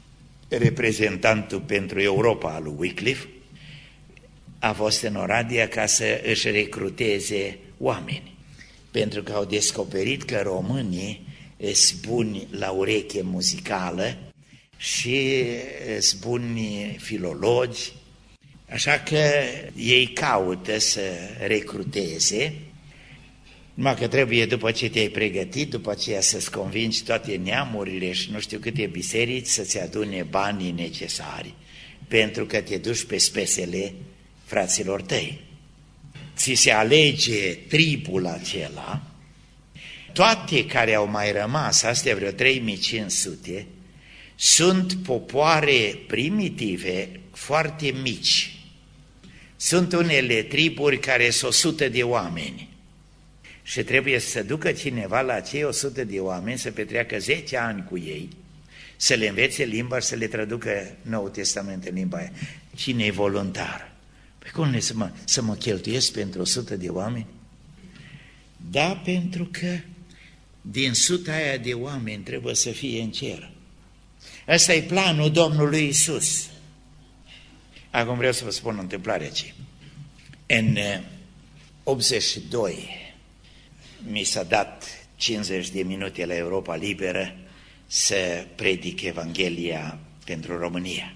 S1: reprezentantul pentru Europa al lui Wycliffe, a fost în Oradea ca să își recruteze oameni, pentru că au descoperit că românii sunt buni la ureche muzicală și sunt buni filologi, așa că ei caută să recruteze, numai că trebuie, după ce te-ai pregătit, după aceea să-ți convingi toate neamurile și nu știu câte biserici să-ți adune banii necesari, pentru că te duci pe spesele fraților tăi. Ți se alege tribul acela, toate care au mai rămas, astea vreo 3500, sunt popoare primitive foarte mici. Sunt unele triburi care sunt 100 de oameni și trebuie să ducă cineva la cei 100 de oameni să petreacă 10 ani cu ei, să le învețe limba și să le traducă Noul Testament în limba aia. Cine e voluntar? Păi cum să mă cheltuiesc pentru 100 de oameni? Da, pentru că din 100 aia de oameni trebuie să fie în cer. Ăsta e planul Domnului Iisus. Acum vreau să vă spun o întâmplare aici. În 82 mi s-a dat 50 de minute la Europa Liberă să predic Evanghelia pentru România.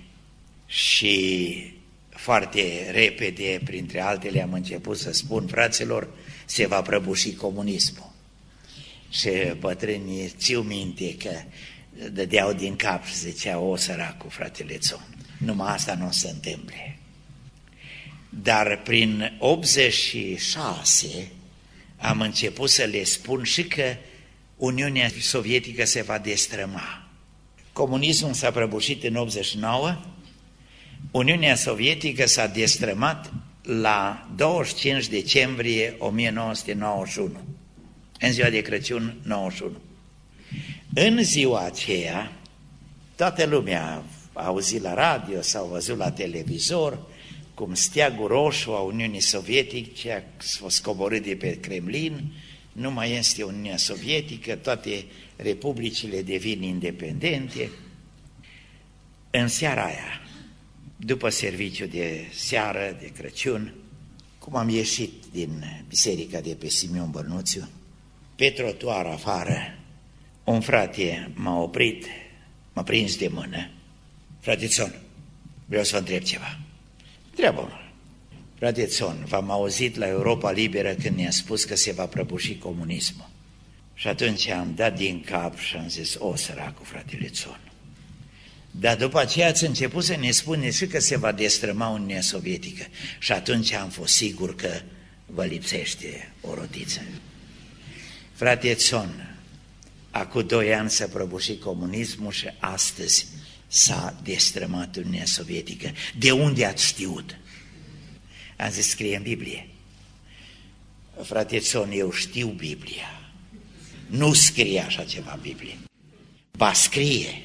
S1: Și foarte repede, printre altele, am început să spun, fraților, se va prăbuși comunismul. Și bătrânii țiu minte că dădeau din cap și ziceau, o săracu, fratele Țon, numai asta nu se întâmple. Dar prin 86 am început să le spun și că Uniunea Sovietică se va destrăma. Comunismul s-a prăbușit în 89, Uniunea Sovietică s-a destrămat la 25 decembrie 1991, în ziua de Crăciun 91. În ziua aceea, toată lumea a auzit la radio sau văzut la televizor cum steagul roșu a Uniunii Sovietice a fost coborât de pe Kremlin, nu mai este Uniunea Sovietică, toate republicile devin independente. În seara aia, după serviciu de seară, de Crăciun, cum am ieșit din biserica de pe Simeon Bărnuțiu, pe trotuar afară, un frate m-a oprit, m-a prins de mână. Frate Țon, vreau să vă întreb ceva. Întreabă-mă. Frate Țon, v-am auzit la Europa Liberă când ne-a spus că se va prăbuși comunismul. Și atunci am dat din cap și am zis, o săracu, fratele Țon. Dar după aceea ați început să ne spuneți și că se va destrăma Uniunea Sovietică. Și atunci am fost sigur că vă lipsește o rotiță. Frate Țon, acum 2 ani s-a prăbușit comunismul și astăzi s-a destrămat Uniunea Sovietică. De unde ați știut? Am zis, scrie în Biblie. Frate Țon, eu știu Biblia. Nu scrie așa ceva în Biblie. Ba scrie.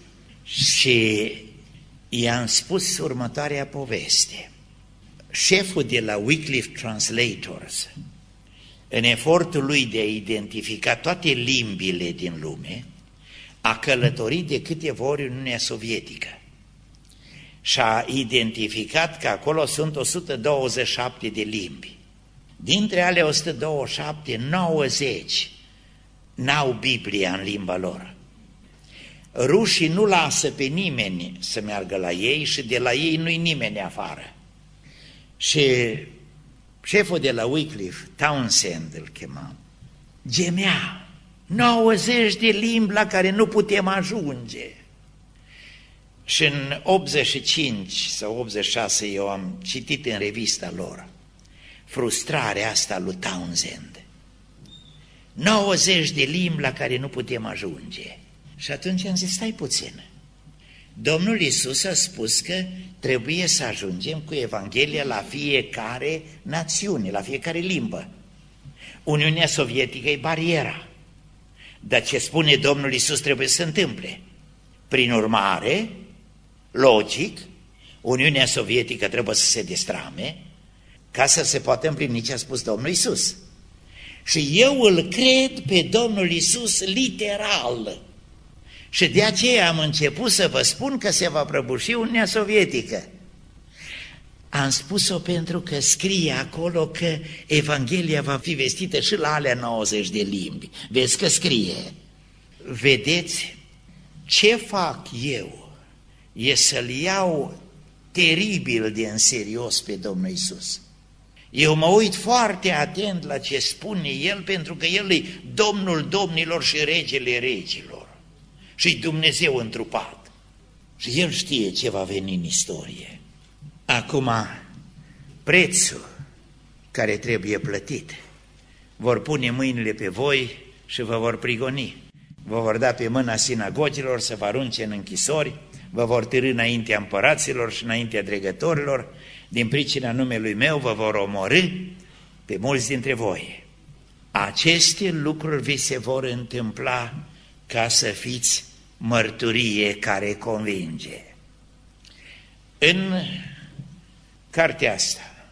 S1: Și i-am spus următoarea poveste. Șeful de la Wycliffe Translators, în efortul lui de a identifica toate limbile din lume, a călătorit de câteva ori în Uniunea Sovietică și a identificat că acolo sunt 127 de limbi. Dintre ale 127, 90 n-au Biblia în limba lor. Rușii nu lasă pe nimeni să meargă la ei și de la ei nu-i nimeni afară. Și șeful de la Wycliffe, Townsend îl chema, gemea, 90 de limbi la care nu putem ajunge. Și în 85 sau 86 eu am citit în revista lor frustrarea asta lui Townsend. 90 de limbi la care nu putem ajunge. Și atunci am zis, stai puțin. Domnul Iisus a spus că trebuie să ajungem cu Evanghelia la fiecare națiune, la fiecare limbă. Uniunea Sovietică e bariera. Dar ce spune Domnul Iisus trebuie să se întâmple. Prin urmare, logic, Uniunea Sovietică trebuie să se destrame ca să se poată împlini ce a spus Domnul Iisus. Și eu îl cred pe Domnul Iisus literal. Și de aceea am început să vă spun că se va prăbuși Uniunea Sovietică. Am spus-o pentru că scrie acolo că Evanghelia va fi vestită și la alea 90 de limbi. Vezi că scrie. Vedeți, ce fac eu e să-L iau teribil de în serios pe Domnul Iisus. Eu mă uit foarte atent la ce spune El, pentru că El e Domnul domnilor și Regele regilor și Dumnezeu întrupat. Și El știe ce va veni în istorie. Acum, prețul care trebuie plătit, vor pune mâinile pe voi și vă vor prigoni. Vă vor da pe mâna sinagogilor să vă arunce în închisori, vă vor târî înaintea împăraților și înaintea dregătorilor, din pricina numelui meu vă vor omorî pe mulți dintre voi. Aceste lucruri vi se vor întâmpla ca să fiți mărturie care convinge. În cartea asta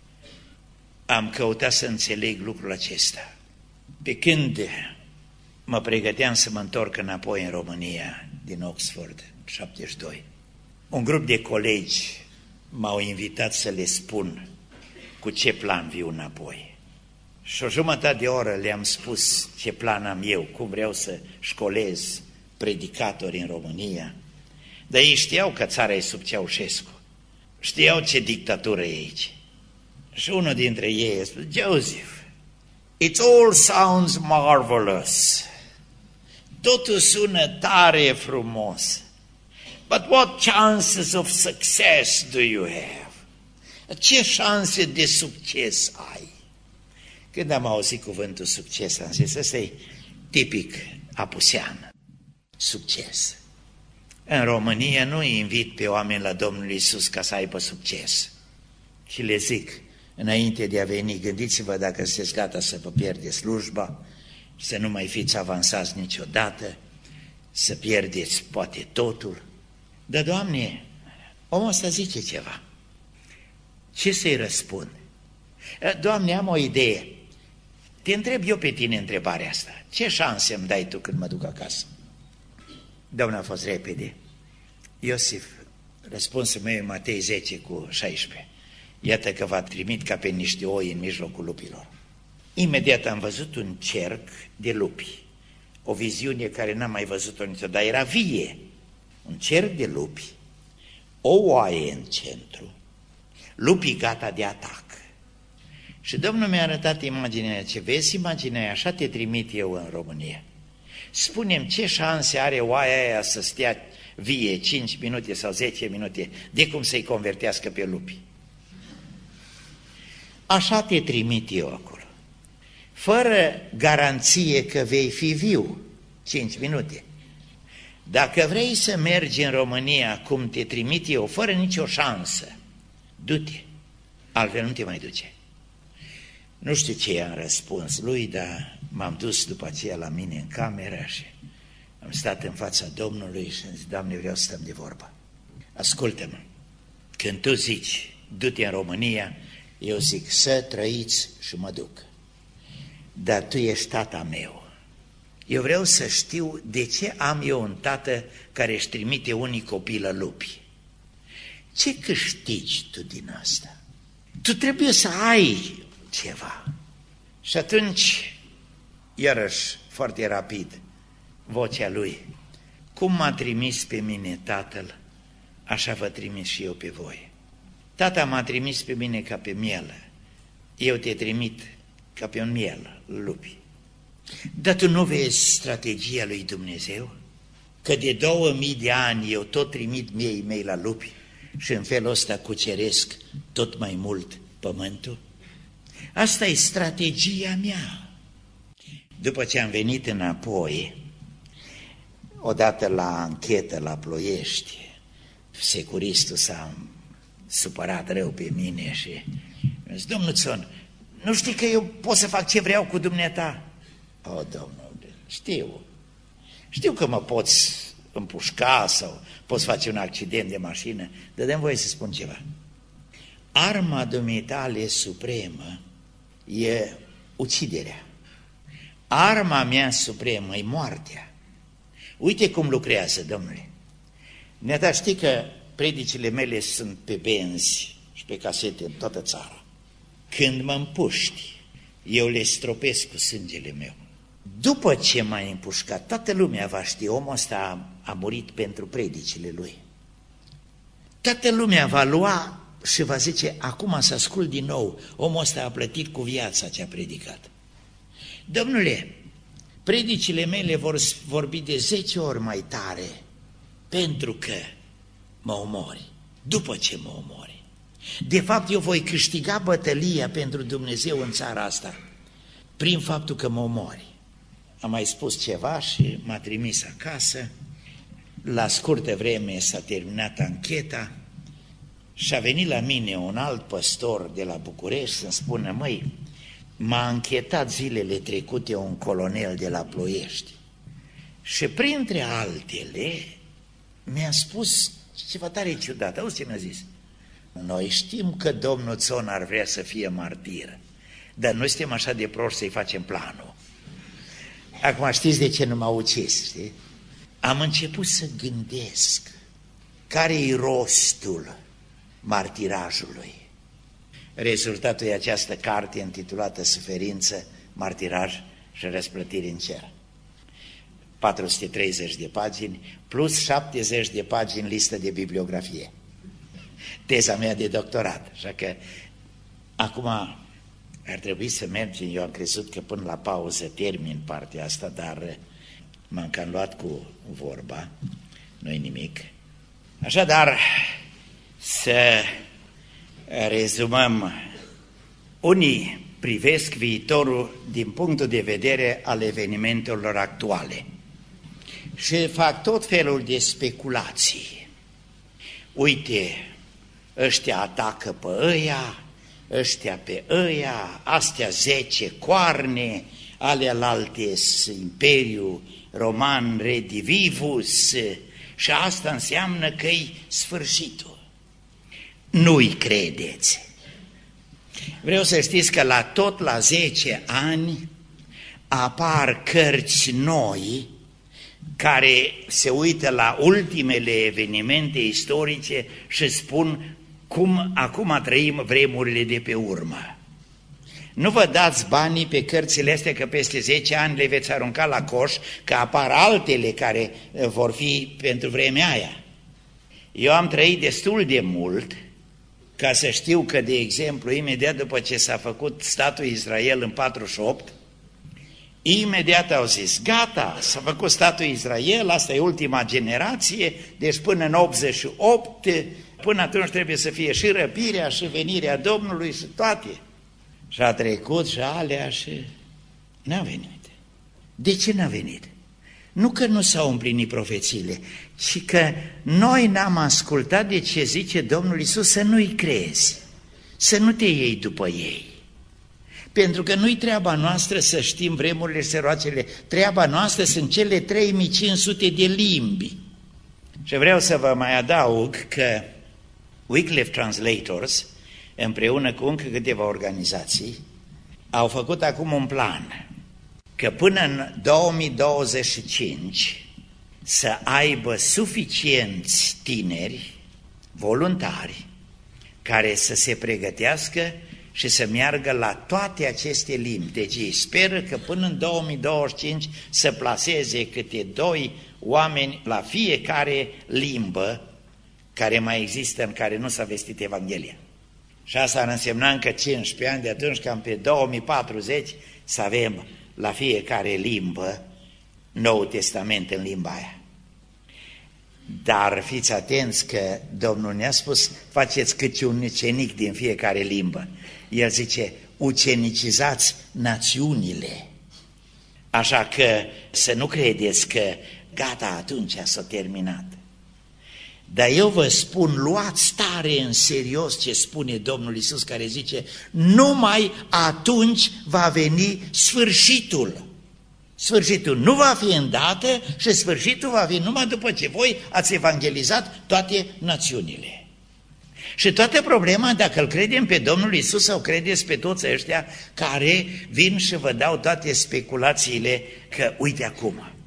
S1: am căutat să înțeleg lucrul acesta. Pe când mă pregăteam să mă întorc înapoi în România, din Oxford, 72, un grup de colegi m-au invitat să le spun cu ce plan viu înapoi. Și o jumătate de oră le-am spus ce plan am eu, cum vreau să școlez predicatori în România. Dar ei știau că țara e sub Ceaușescu, știau ce dictatură e aici. Și unul dintre ei a spus, Joseph, it all sounds marvelous. Totul sună tare frumos. But what chances of success do you have? Ce șanse de succes ai? Când am auzit cuvântul succes, am zis, ăsta e tipic apusean. Succes. În România nu invit pe oameni la Domnul Iisus ca să aibă succes. Și le zic, înainte de a veni, gândiți-vă dacă sunteți gata să vă pierdeți slujba, să nu mai fiți avansați niciodată, să pierdeți poate totul. Dar, Doamne, omul ăsta zice ceva. Ce să-i răspund? Doamne, am o idee. Te întreb eu pe tine întrebarea asta. Ce șanse îmi dai tu când mă duc acasă? Domnul a fost repede. Iosif, răspunsul meu e Matei 10:16. Iată că v-a trimit ca pe niște oi în mijlocul lupilor. Imediat am văzut un cerc de lupi. O viziune care n-am mai văzut-o niciodată, dar era vie. Un cerc de lupi, o oaie în centru, lupii gata de atac. Și Domnul mi-a arătat imaginea, ce vezi imaginea aia, așa te trimit eu în România. Spune-mi ce șanse are oaia aia să stea vie 5 minute sau 10 minute, de cum să-i convertească pe lupi. Așa te trimit eu acolo, fără garanție că vei fi viu 5 minute. Dacă vrei să mergi în România cum te trimit eu, fără nicio șansă, du-te, altfel nu te mai duce. Nu știu ce i-am răspuns lui, dar m-am dus după aceea la mine în cameră și am stat în fața Domnului și am zis, Doamne, vreau să stăm de vorbă. Ascultă-mă, când tu zici, du-te în România, eu zic, să trăiți și mă duc. Dar tu ești tata meu. Eu vreau să știu de ce am eu un tată care își trimite unii copii la lupi. Ce câștigi tu din asta? Tu trebuie să ai ceva. Și atunci, iarăși, foarte rapid, vocea lui, cum m-a trimis pe mine Tatăl, așa vă trimis și eu pe voi. Tata m-a trimis pe mine ca pe miel, eu te trimit ca pe un miel, lupi. Dar tu nu vezi strategia lui Dumnezeu? Că de 2000 de ani eu tot trimit miei mei la lupi și în felul ăsta cuceresc tot mai mult pământul? Asta e strategia mea. După ce am venit înapoi, odată la anchetă la Ploiești, securistul s-a supărat rău pe mine și mi-a zis, domnul Țon, nu știi că eu pot să fac ce vreau cu dumneata? O, domnul, știu că mă poți împușca sau poți face un accident de mașină, dar dă-mi voie să spun ceva. Arma dumitale supremă e uciderea. Arma mea supremă e moartea. Uite cum lucrează, domnule. Ne-a știi că predicile mele sunt pe benzi și pe casete în toată țara. Când mă împuști, eu le stropesc cu sângele meu. După ce m-ai împușcat, toată lumea va ști, omul ăsta a murit pentru predicile lui. Toată lumea va lua și va zice, acum să ascult din nou, omul ăsta a plătit cu viața ce a predicat. Domnule, predicile mele vor vorbi de 10 ori mai tare, pentru că mă omori, după ce mă omori. De fapt, eu voi câștiga bătălia pentru Dumnezeu în țara asta, prin faptul că mă omori. Am mai spus ceva și m-a trimis acasă. La scurtă vreme s-a terminat ancheta și a venit la mine un alt păstor de la București să-mi spună, măi, m-a anchetat zilele trecute un colonel de la Ploiești și printre altele mi-a spus ceva tare ciudat. Auzi ce mi-a zis? Noi știm că domnul Țon ar vrea să fie martir, dar noi suntem așa de proști să-i facem planul. Acum știți de ce nu m-a ucis, știi? Am început să gândesc care-i rostul martirajului. Rezultatul e această carte intitulată Suferință, martiraj și răsplătire în cer. 430 de pagini plus 70 de pagini listă de bibliografie. Teza mea de doctorat, așa că acum ar trebui să mergem. Eu am crezut că până la pauză termin partea asta, dar m-am cam luat cu vorba, nu-i nimic. Așadar, să rezumăm. Unii privesc viitorul din punctul de vedere al evenimentelor actuale și fac tot felul de speculații. Uite, ăștia atacă pe ăia, ăștia pe ăia, astea 10 coarne, alealaltes Imperiul Roman Redivivus, și asta înseamnă că-i sfârșitul. Nu-i credeți. Vreau să știți că la 10 ani apar cărți noi care se uită la ultimele evenimente istorice și spun cum acum trăim vremurile de pe urmă. Nu vă dați banii pe cărțile astea că peste 10 ani le veți arunca la coș, că apar altele care vor fi pentru vremea aia. Eu am trăit destul de mult ca să știu că, de exemplu, imediat după ce s-a făcut statul Israel în 48, imediat au zis, gata, s-a făcut statul Israel, asta e ultima generație, deci până în 88, până atunci trebuie să fie și răpirea și venirea Domnului și toate. Și a trecut și alea și n-a venit. De ce n-a venit? Nu că nu s-au împlinit profețiile, ci că noi n-am ascultat de ce zice Domnul Iisus, să nu-i crezi, să nu te iei după ei. Pentru că nu-i treaba noastră să știm vremurile și săroacele, treaba noastră sunt cele 3500 de limbi. Și vreau să vă mai adaug că Wycliffe Translators, împreună cu încă câteva organizații, au făcut acum un plan că până în 2025 să aibă suficienți tineri, voluntari, care să se pregătească și să meargă la toate aceste limbi. Deci ei speră că până în 2025 să plaseze câte 2 oameni la fiecare limbă care mai există, în care nu s-a vestit Evanghelia. Și asta ar însemna încă 15 ani, de atunci cam pe 2040 să avem la fiecare limbă Noul Testament în limba aia. Dar fiți atenți că Domnul ne-a spus, faceți câte un ucenic din fiecare limbă. El zice, ucenicizați națiunile. Așa că să nu credeți că gata, atunci s-a terminat. Dar eu vă spun, luați tare în serios ce spune Domnul Iisus, care zice, numai atunci va veni sfârșitul. Sfârșitul nu va fi îndată și sfârșitul va fi numai după ce voi ați evangelizat toate națiunile. Și toată problema, dacă îl credem pe Domnul Iisus sau credeți pe toți ăștia care vin și vă dau toate speculațiile că, uite acum,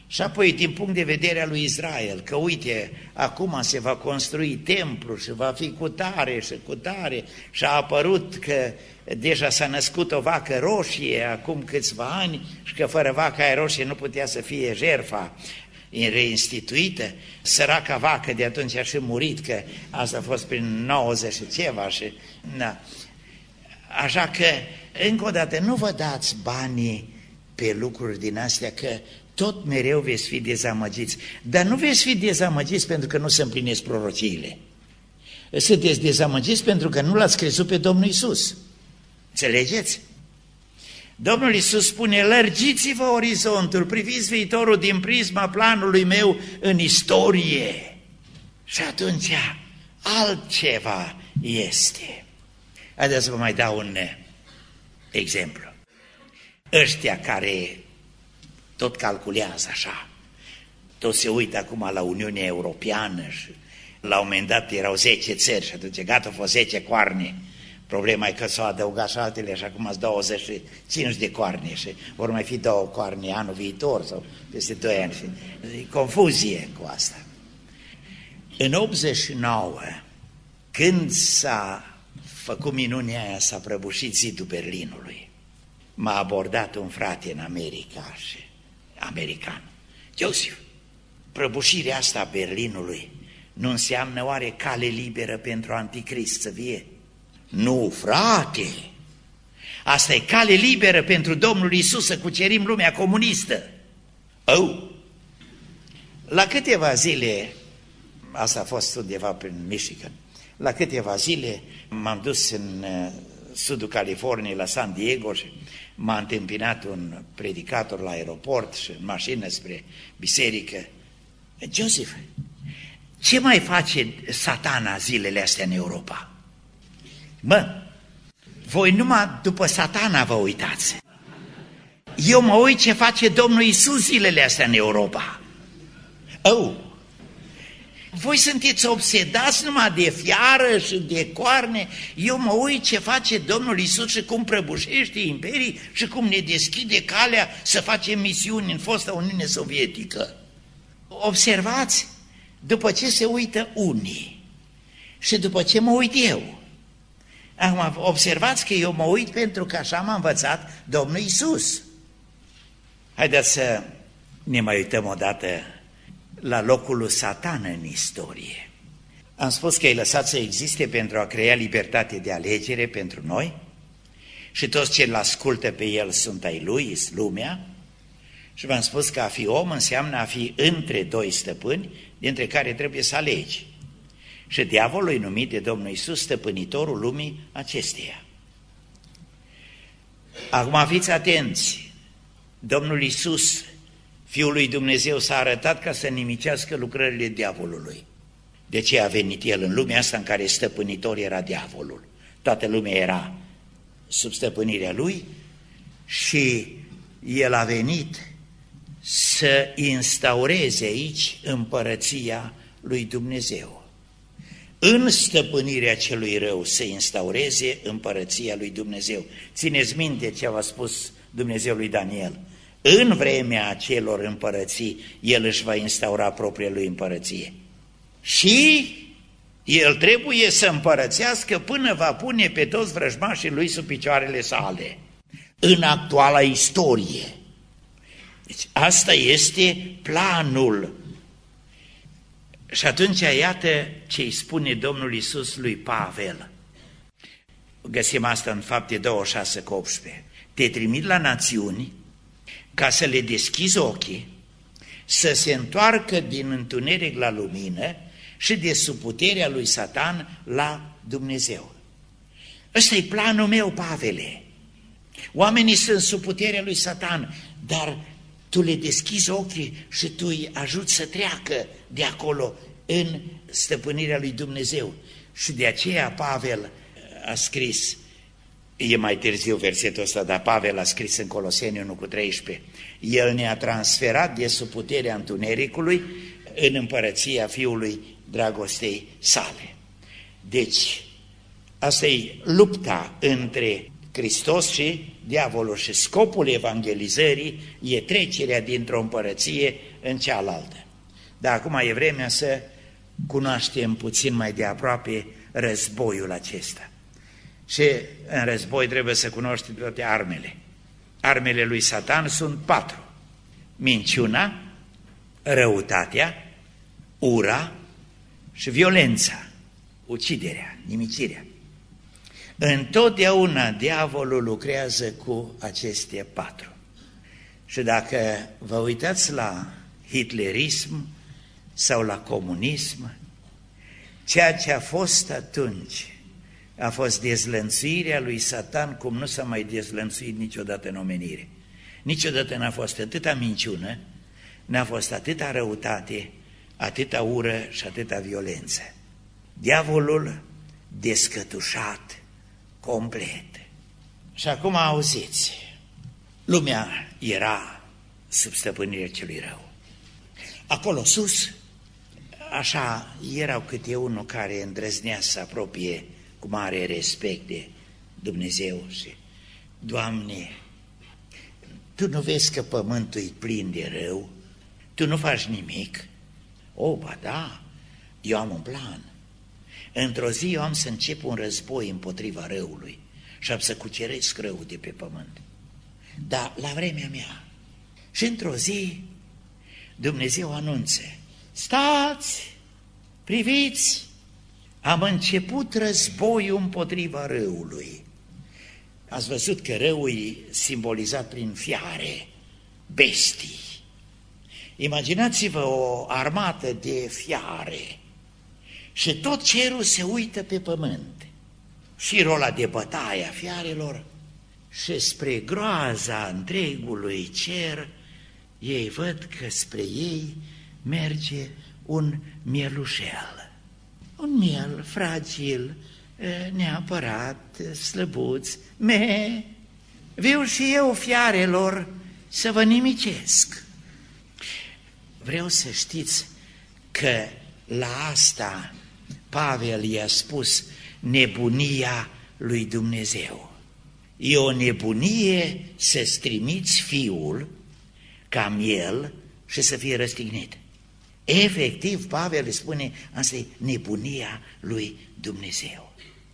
S1: Și apoi, din punct de vedere al lui Israel, că uite, acum se va construi templu și va fi cu tare și cu tare, și a apărut că deja s-a născut o vacă roșie acum câțiva ani și că fără vaca aia roșie nu putea să fie jertfa reinstituită. Săraca vacă de atunci a și murit, că asta a fost prin 90 și ceva. Și, na. Așa că, încă o dată, nu vă dați banii pe lucruri din astea, că tot mereu veți fi dezamăgiți. Dar nu veți fi dezamăgiți pentru că nu se împlinesc prorociile. Sunteți dezamăgiți pentru că nu l-ați crezut pe Domnul Iisus. Înțelegeți? Domnul Iisus spune, lărgiți-vă orizontul, priviți viitorul din prisma planului meu în istorie. Și atunci altceva este. Haideți să vă mai dau un exemplu. Ăștia care tot calculează așa, tot se uită acum la Uniunea Europeană și la un moment dat erau 10 țări și atunci gata, au fost 10 coarne. Problema e că s-au adăugat și altele și acum sunt 25 de coarne și vor mai fi 2 coarne anul viitor sau peste 2 ani. Și e confuzie cu asta. În 89, când s-a făcut minunea aia, s-a prăbușit zidul Berlinului, m-a abordat un frate în America și american. Joseph, prăbușirea asta a Berlinului nu înseamnă oare cale liberă pentru anticrist să vie? Nu, frate, asta e cale liberă pentru Domnul Iisus să cucerim lumea comunistă. La câteva zile, asta a fost undeva prin Michigan, la câteva zile m-am dus în sudul Californiei, la San Diego, și m-a întâmpinat un predicator la aeroport și în mașină spre biserică. Joseph, ce mai face Satana zilele astea în Europa? Mă, voi numai după Satana vă uitați. Eu mă uit ce face Domnul Iisus zilele astea în Europa. Voi sunteți obsedați numai de fiară și de coarne. Eu mă uit ce face Domnul Iisus și cum prăbușește imperii și cum ne deschide calea să facem misiuni în fosta Uniune Sovietică. Observați, după ce se uită unii și după ce mă uit eu. Acum, observați că eu mă uit pentru că așa m-a învățat Domnul Iisus. Haideți să ne mai uităm odată la locul lui Satan în istorie. Am spus că e lăsat să existe pentru a crea libertate de alegere pentru noi și toți ce îl ascultă pe el sunt ai lui, sunt lumea. Și v-am spus că a fi om înseamnă a fi între 2 stăpâni, dintre care trebuie să alegi. Și diavolul e numit de Domnul Iisus stăpânitorul lumii acesteia. Acum fiți atenți, Domnul Iisus, Fiul lui Dumnezeu, s-a arătat ca să nimicească lucrările diavolului. De ce a venit El în lumea asta în care stăpânitor era diavolul? Toată lumea era sub stăpânirea lui și El a venit să instaureze aici împărăția lui Dumnezeu. În stăpânirea celui rău să instaureze împărăția lui Dumnezeu. Țineți minte ce a spus Dumnezeu lui Daniel. În vremea acelor împărății, El își va instaura propria lui împărăție. Și El trebuie să împărățească până va pune pe toți vrăjmașii lui sub picioarele sale. În actuala istorie. Deci asta este planul. Și atunci iată ce îi spune Domnul Iisus lui Pavel. Găsim asta în Fapte 26:18. Te trimit la națiuni ca să le deschizi ochii, să se întoarcă din întuneric la lumină și de sub puterea lui Satan la Dumnezeu. Ăsta e planul meu, Pavele. Oamenii sunt sub puterea lui Satan, dar tu le deschizi ochii și tu îi ajuți să treacă de acolo în stăpânirea lui Dumnezeu. Și de aceea Pavel a scris, e mai târziu versetul ăsta, dar Pavel a scris în Coloseni 1:13, El ne-a transferat de sub puterea întunericului în împărăția Fiului dragostei sale. Deci, asta e lupta între Hristos și diavolul. Și scopul evangelizării e trecerea dintr-o împărăție în cealaltă. Dar acum e vremea să cunoaștem puțin mai de aproape războiul acesta. Și în război trebuie să cunoști toate armele. Armele lui Satan sunt 4. Minciuna, răutatea, ura și violența, uciderea, nimicirea. Întotdeauna diavolul lucrează cu aceste 4. Și dacă vă uitați la hitlerism sau la comunism, ceea ce a fost atunci a fost dezlănțuirea lui Satan cum nu s-a mai dezlănțuit niciodată în omenire. Niciodată n-a fost atâta minciună, n-a fost atâta răutate, atâta ură și atâta violență. Diavolul descătușat complet. Și acum auziți, lumea era sub stăpânirea celui rău. Acolo sus, așa, erau câte unul care îndrăznea să apropie cu mare respect de Dumnezeu și, Doamne, Tu nu vezi că pământul e plin de rău? Tu nu faci nimic? O, ba da, eu am un plan. Într-o zi eu am să încep un război împotriva răului și am să cuceresc răul de pe pământ. Dar la vremea mea. Și într-o zi Dumnezeu anunță, stați, priviți, am început războiul împotriva răului. Ați văzut că răul e simbolizat prin fiare, bestii. Imaginați-vă o armată de fiare și tot cerul se uită pe pământ. Și rola de bătaie a fiarelor și spre groaza întregului cer, ei văd că spre ei merge un mielușel. Un miel fragil, neapărat slăbuț. Viu și eu, fiarelor, să vă nimicesc. Vreau să știți că la asta Pavel i-a spus nebunia lui Dumnezeu. E o nebunie să-ți trimiți fiul ca miel și să fie răstignit. Efectiv, Pavel îi spune, asta e nebunia lui Dumnezeu.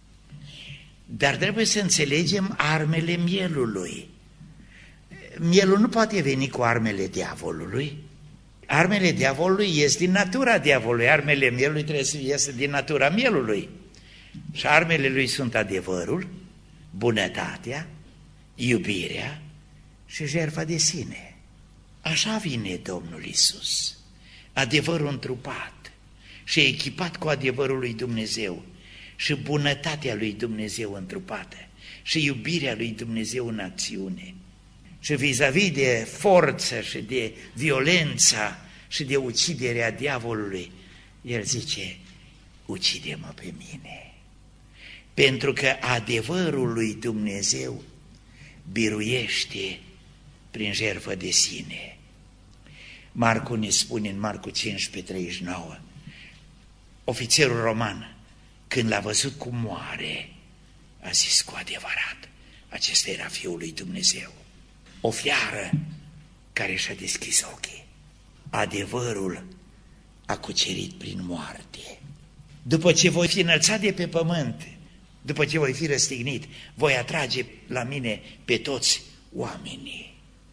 S1: Dar trebuie să înțelegem armele mielului. Mielul nu poate veni cu armele diavolului. Armele diavolului ies din natura diavolului, armele mielului trebuie să iasă din natura mielului. Și armele lui sunt adevărul, bunătatea, iubirea și jertfa de sine. Așa vine Domnul Iisus, adevărul întrupat și echipat cu adevărul lui Dumnezeu și bunătatea lui Dumnezeu întrupată și iubirea lui Dumnezeu în acțiune. Și vis-a-vis de forță și de violența și de uciderea diavolului, el zice, ucide-mă pe mine. Pentru că adevărul lui Dumnezeu biruiește prin jertfă de sine. Marcu ne spune în Marcu 15:39, ofițerul roman, când l-a văzut cum moare, a zis cu adevărat, acesta era Fiul lui Dumnezeu. O fiară care și-a deschis ochii. Adevărul a cucerit prin moarte. După ce voi fi înălțat de pe pământ, după ce voi fi răstignit, voi atrage la mine pe toți oamenii.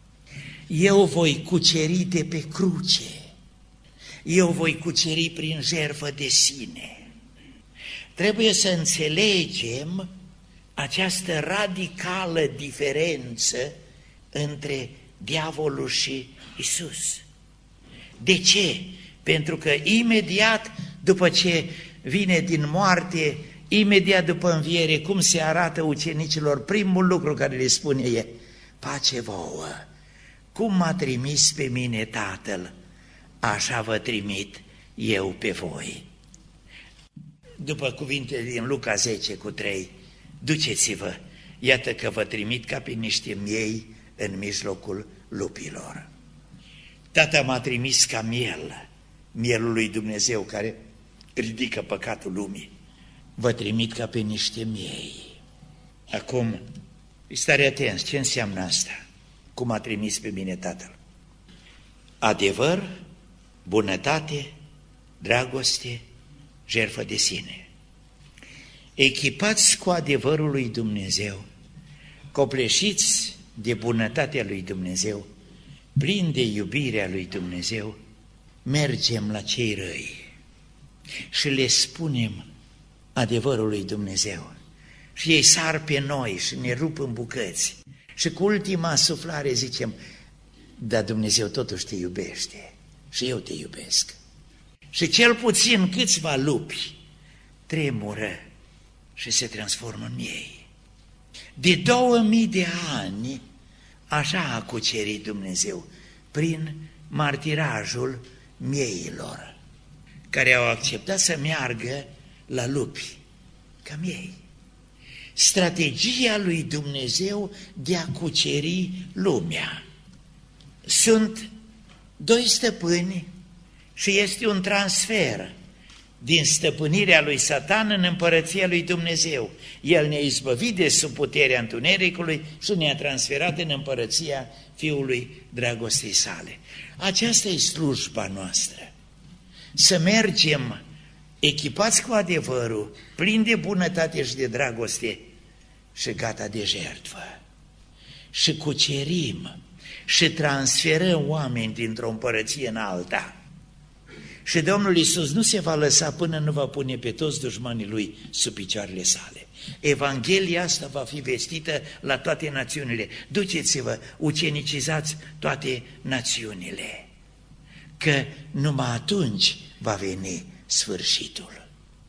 S1: Eu voi cuceri de pe cruce. Eu voi cuceri prin jertfă de sine. Trebuie să înțelegem această radicală diferență între diavolul și Iisus. De ce? Pentru că imediat după ce vine din moarte, imediat după înviere, cum se arată ucenicilor, primul lucru care le spune e, pace vouă, cum m-a trimis pe mine Tatăl, așa vă trimit eu pe voi. După cuvintele din Luca 10:3, duceți-vă, iată că vă trimit ca pe niște miei în mijlocul lupilor. Tata m-a trimis ca miel, mielul lui Dumnezeu care ridică păcatul lumii. Vă trimit ca pe niște miei. Acum, Fiți tare atenți, ce înseamnă asta? Cum a trimis pe mine Tatăl? Adevăr, bunătate, dragoste, jertfă de sine. Echipați cu adevărul lui Dumnezeu, copleșiți de bunătatea lui Dumnezeu, plini de iubirea lui Dumnezeu, mergem la cei răi și le spunem adevărul lui Dumnezeu. Și ei sar pe noi și ne rup în bucăți. Și cu ultima suflare zicem, dar Dumnezeu totuși te iubește și eu te iubesc. Și cel puțin câțiva lupi tremură și se transformă în miei. De 2000 de ani așa a cucerit Dumnezeu prin martirajul mieilor, care au acceptat să meargă la lupi ca miei. Strategia lui Dumnezeu de a cuceri lumea. Sunt doi stăpâni și este un transfer din stăpânirea lui Satan în împărăția lui Dumnezeu. El ne-a izbăvit de sub puterea întunericului și ne-a transferat în împărăția Fiului dragostei sale. Aceasta e slujba noastră. Să mergem echipați cu adevărul, plini de bunătate și de dragoste și gata de jertfă. Și cucerim și transferăm oameni dintr-o împărăție în alta. Și Domnul Iisus nu se va lăsa până nu va pune pe toți dușmanii Lui sub picioarele sale. Evanghelia asta va fi vestită la toate națiunile. Duceți-vă, ucenicizați toate națiunile, că numai atunci va veni sfârșitul.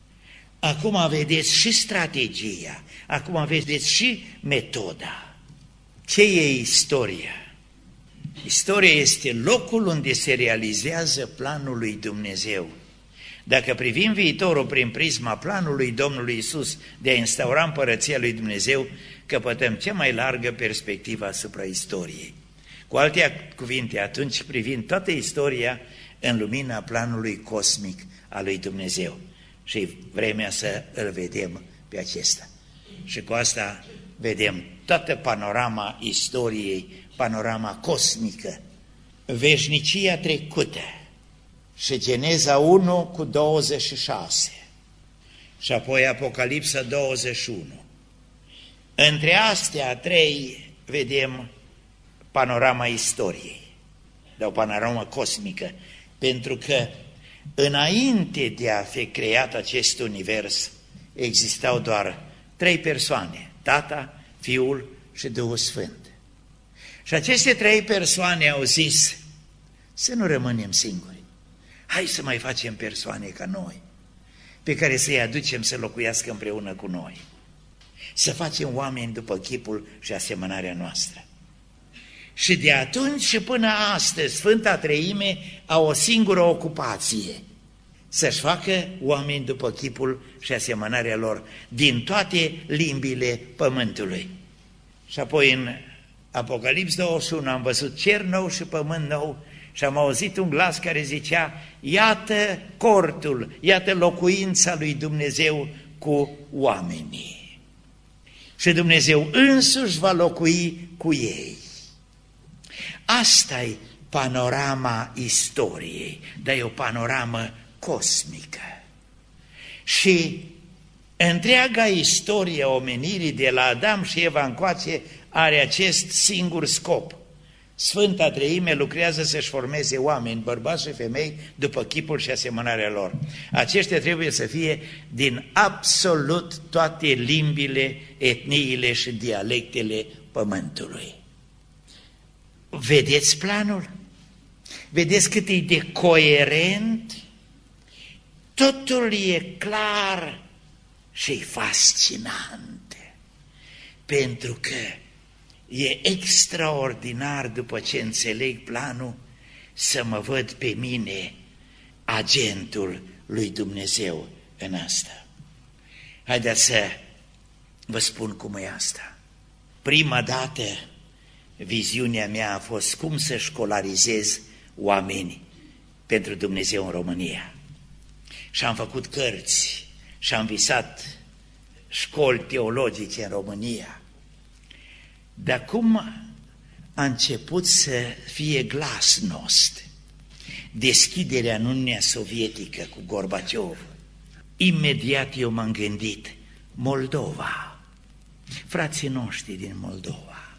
S1: Acum vedeți și strategia, acum vedeți și metoda. Ce e istoria? Istoria este locul unde se realizează planul lui Dumnezeu. Dacă privim viitorul prin prisma planului Domnului Iisus de a instaura împărăția lui Dumnezeu, căpătăm cea mai largă perspectivă asupra istoriei. Cu alte cuvinte, atunci privind toată istoria în lumina planului cosmic al lui Dumnezeu. Și vremea să îl vedem pe acesta. Și cu asta vedem toată panorama istoriei, panorama cosmică, veșnicia trecută și Geneza 1 cu 26 și apoi Apocalipsa 21. Între astea trei vedem panorama istoriei, de o panoramă cosmică, pentru că înainte de a fi creat acest univers existau doar trei persoane, Tata, Fiul și Duhul Sfânt. Și aceste trei persoane au zis, să nu rămânem singuri, hai să mai facem persoane ca noi, pe care să-i aducem să locuiască împreună cu noi, să facem oameni după chipul și asemănarea noastră. Și de atunci și până astăzi, Sfânta Treime a o singură ocupație, să-și facă oameni după chipul și asemănarea lor, din toate limbile pământului. Și apoi în Apocalips 21 am văzut cer nou și pământ nou și am auzit un glas care zicea, iată cortul, iată locuința lui Dumnezeu cu oamenii. Și Dumnezeu însuși va locui cu ei. Asta-i panorama istoriei, dar e o panoramă cosmică. Și întreaga istorie a omenirii de la Adam și Eva încoace are acest singur scop. Sfânta Treime lucrează să-și formeze oameni, bărbați și femei, după chipul și asemănarea lor. Aceștia trebuie să fie din absolut toate limbile, etniile și dialectele pământului. Vedeți planul? Vedeți cât e de coerent? Totul e clar și fascinant, pentru că e extraordinar, după ce înțeleg planul, să mă văd pe mine agentul lui Dumnezeu în asta. Haideți să vă spun cum e asta. Prima dată, viziunea mea a fost cum să școlarizez oameni pentru Dumnezeu în România. Și am făcut cărți și am visat școli teologice în România. Dar cum a început să fie glasnost deschiderea în Uniunea Sovietică cu Gorbaciov, imediat eu m-am gândit, Moldova, frații noștri din Moldova.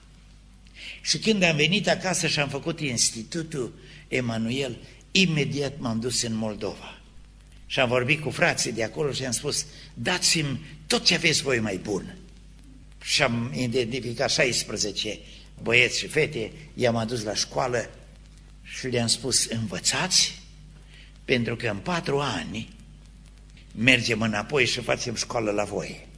S1: Și când am venit acasă și am făcut Institutul Emanuel, imediat m-am dus în Moldova. Și am vorbit cu frații de acolo și am spus, dați-mi tot ce aveți voi mai bun. Și am identificat 16 băieți și fete, i-am adus la școală și le-am spus, învățați, pentru că în 4 ani mergem înapoi și facem școală la voi.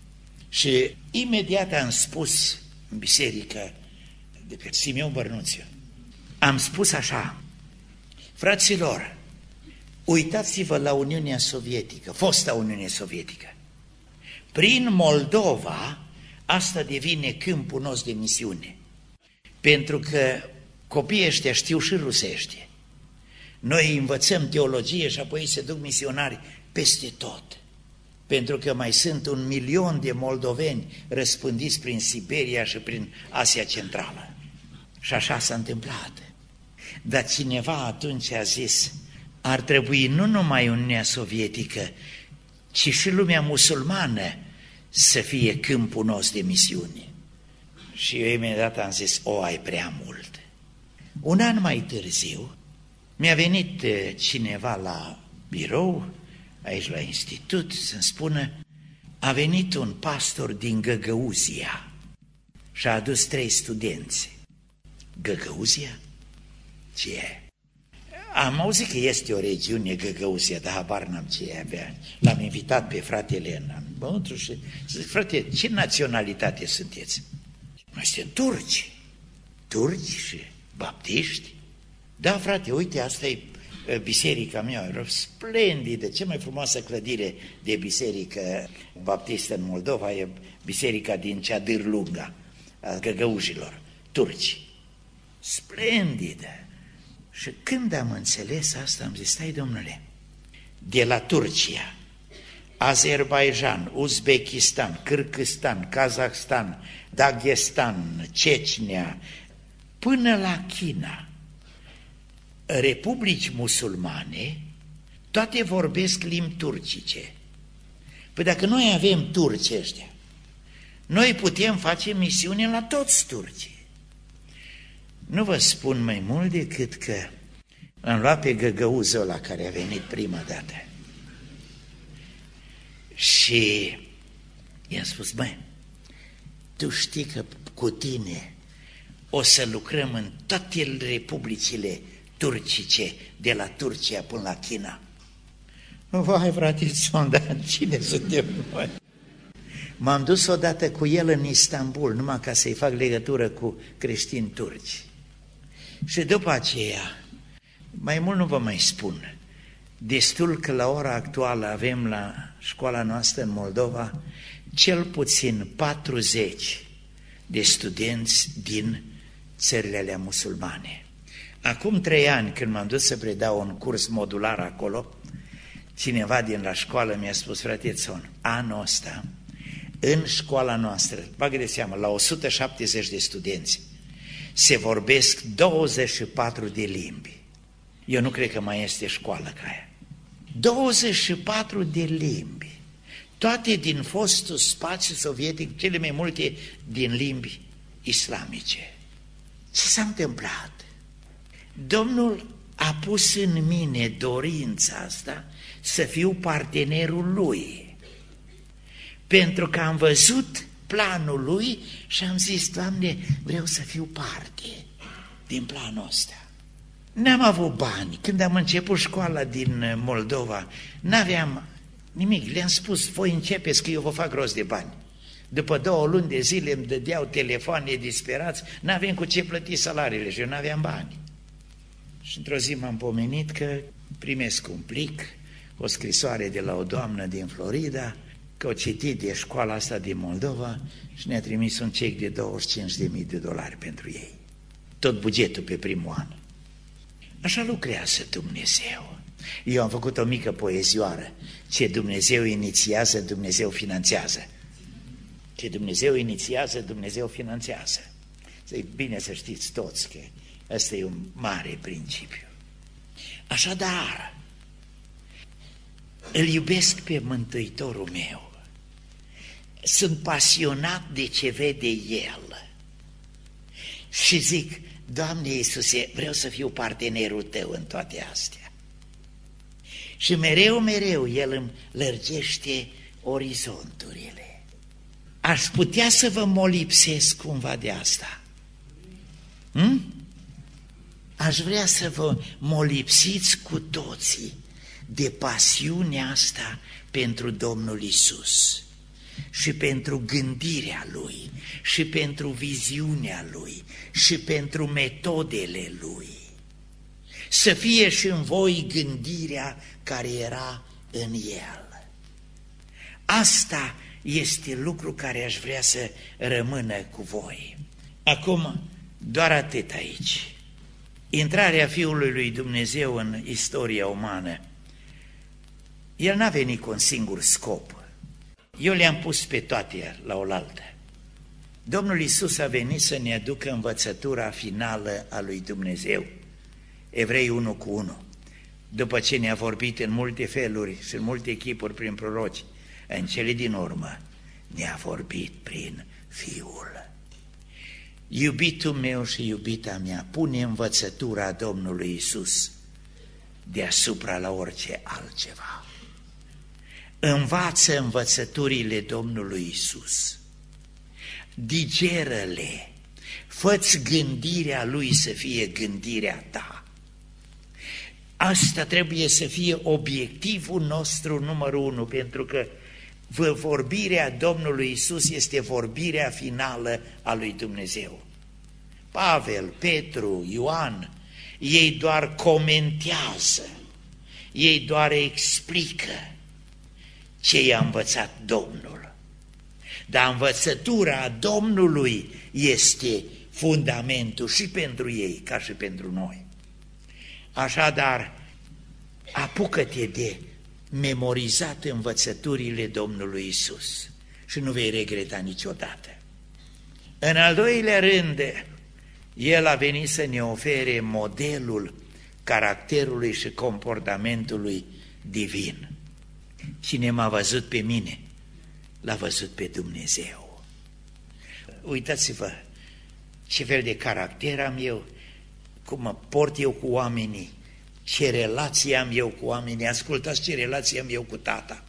S1: Și imediat am spus în biserică de pe Simeon Bărnuțiu, am spus așa, fraților, uitați-vă la Uniunea Sovietică, fosta Uniune Sovietică. Prin Moldova, asta devine câmpul nostru de misiune. Pentru că copiii ăștia știu și rusește. Noi învățăm teologie și apoi se duc misionari peste tot. Pentru că mai sunt 1 milion de moldoveni răspândiți prin Siberia și prin Asia Centrală. Și așa s-a întâmplat. Dar cineva atunci a zis, ar trebui nu numai Uniunea Sovietică, ci și lumea musulmană să fie câmpul nostru de misiune. Și eu imediat am zis, ai prea mult. Un an mai târziu mi-a venit cineva la birou, aici la institut, să-mi spună, a venit un pastor din Găgăuzia și a adus 3 studenți. Găgăuzia? Ce e? Am auzit că este o regiune Găgăuzia, dar habar n-am ce e avea. L-am invitat pe fratele înăuntru și zic, frate, ce naționalitate sunteți? Noi suntem turci. Turci și baptiști? Da, frate, uite, asta e biserica mea, era splendidă, cea mai frumoasă clădire de biserică baptistă în Moldova e biserica din Ceadâr Lunga, a Găgăuzilor, turci. Splendidă! Și când am înțeles asta, am zis, stai, domnule, de la Turcia, Azerbaijan, Uzbekistan, Kârgâstan, Kazahstan, Dagestan, Cecnia, până la China, republici musulmane, toate vorbesc limbi turcice. Păi dacă noi avem turci ăștia, noi putem face misiune la toți turcii. Nu vă spun mai mult decât că am luat pe Găgăuzul ăla care a venit prima dată și i-am spus, băi, tu știi că cu tine o să lucrăm în toate republicile turcice, de la Turcia până la China. Vai, frate, dar cine suntem noi? M-am dus odată cu el în Istanbul, numai ca să-i fac legătură cu creștini turci. Și după aceea, mai mult nu vă mai spun, destul că la ora actuală avem la școala noastră în Moldova cel puțin 40 de studenți din țările alea musulmane. Acum 3 ani, când m-am dus să predau un curs modular acolo, cineva din la școală mi-a spus, frate Țon, anul ăsta, în școala noastră, bagă de seamă, la 170 de studenți, se vorbesc 24 de limbi. Eu nu cred că mai este școală ca aia. 24 de limbi, toate din fostul spațiu sovietic, cele mai multe din limbi islamice. Ce s-a întâmplat? Domnul a pus în mine dorința asta să fiu partenerul lui, pentru că am văzut planul lui și am zis, Doamne, vreau să fiu parte din planul ăsta. N-am avut bani. Când am început școala din Moldova, n-aveam nimic. Le-am spus, voi începeți că eu vă fac rost de bani. După 2 luni de zile îmi dădeau telefoane disperați, n-aveam cu ce plăti salariile și eu n-aveam bani. Și într-o zi m-am pomenit că primesc un plic, o scrisoare de la o doamnă din Florida, că o citit de școala asta din Moldova și ne-a trimis un cec de $25.000 pentru ei. Tot bugetul pe primul an. Așa lucrează Dumnezeu. Eu am făcut o mică poezioară. Ce Dumnezeu inițiază, Dumnezeu finanțează. Că Dumnezeu inițiază, Dumnezeu finanțează. E bine să știți toți că ăsta e un mare principiu. Așadar, îl iubesc pe Mântuitorul meu. Sunt pasionat de ce vede El. Și zic, Doamne Iisuse, vreau să fiu partenerul Tău în toate astea. Și mereu, mereu El îmi lărgește orizonturile. Aș putea să vă molipsesc cumva de asta. Aș vrea să vă molipsiți cu toții de pasiunea asta pentru Domnul Iisus și pentru gândirea Lui și pentru viziunea Lui și pentru metodele Lui. Să fie și în voi gândirea care era în El. Asta este lucru care aș vrea să rămână cu voi. Acum, doar atât aici. Intrarea Fiului lui Dumnezeu în istoria umană, El n-a venit cu un singur scop. Eu le-am pus pe toate la oaltă. Domnul Iisus a venit să ne aducă învățătura finală a lui Dumnezeu. Evrei 1:1. După ce ne-a vorbit în multe feluri și în multe chipuri prin proroci, în cele din urmă ne-a vorbit prin Fiul. Iubitul meu și iubita mea, pune învățătura Domnului Iisus deasupra la orice altceva. Învață învățăturile Domnului Iisus. Digeră-le. Fă-ți gândirea Lui să fie gândirea ta. Asta trebuie să fie obiectivul nostru numărul 1, pentru că vorbirea Domnului Iisus este vorbirea finală a lui Dumnezeu. Pavel, Petru, Ioan, ei doar comentează, ei doar explică ce i-a învățat Domnul. Dar învățătura Domnului este fundamentul și pentru ei, ca și pentru noi. Așadar, apucă-te de memorizat învățăturile Domnului Iisus și nu vei regreta niciodată. În al doilea rând, El a venit să ne ofere modelul caracterului și comportamentului divin. Cine m-a văzut pe mine, l-a văzut pe Dumnezeu. Uitați-vă ce fel de caracter am eu, cum mă port eu cu oamenii, ce relație am eu cu oamenii. Ascultați ce relație am eu cu Tata,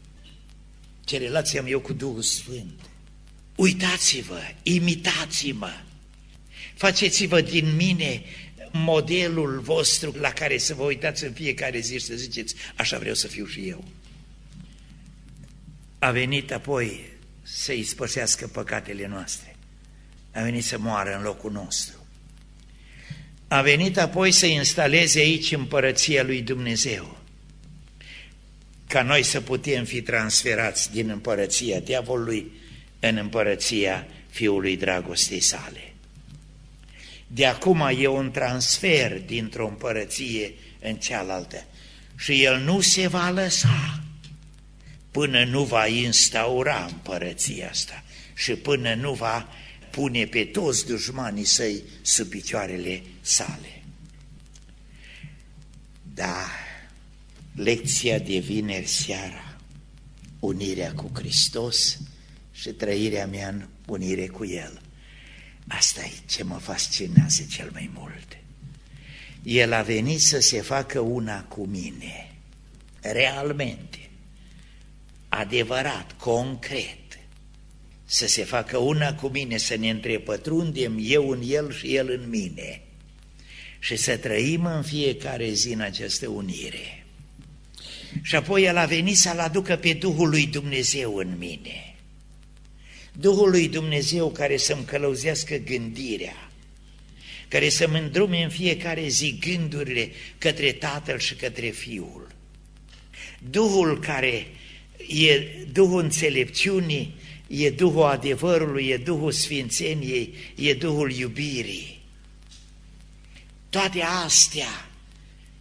S1: ce relație am eu cu Duhul Sfânt. Uitați-vă, imitați-mă, faceți-vă din mine modelul vostru la care să vă uitați în fiecare zi și să ziceți, așa vreau să fiu și eu. A venit apoi să ispășească păcatele noastre, a venit să moară în locul nostru. A venit apoi să instaleze aici împărăția lui Dumnezeu, ca noi să putem fi transferați din împărăția diavolului în împărăția Fiului dragostei sale. De acum e un transfer dintr-o împărăție în cealaltă și El nu se va lăsa până nu va instaura împărăția asta și până nu va pune pe toți dușmanii săi sub picioarele sale. Da, lecția de vineri seara, unirea cu Hristos și trăirea mea în unire cu El. Asta e ce mă fascinează cel mai mult. El a venit să se facă una cu mine, realmente, adevărat, concret, să se facă una cu mine, să ne întrepătrundem eu în El și El în mine și să trăim în fiecare zi în această unire. Și apoi El a venit să-L aducă pe Duhul lui Dumnezeu în mine, Duhul lui Dumnezeu care să-mi călăuzească gândirea, care să-mi îndrume în fiecare zi gândurile către Tatăl și către Fiul. Duhul care e Duhul înțelepciunii, e Duhul adevărului, e Duhul sfințeniei, e Duhul iubirii. Toate astea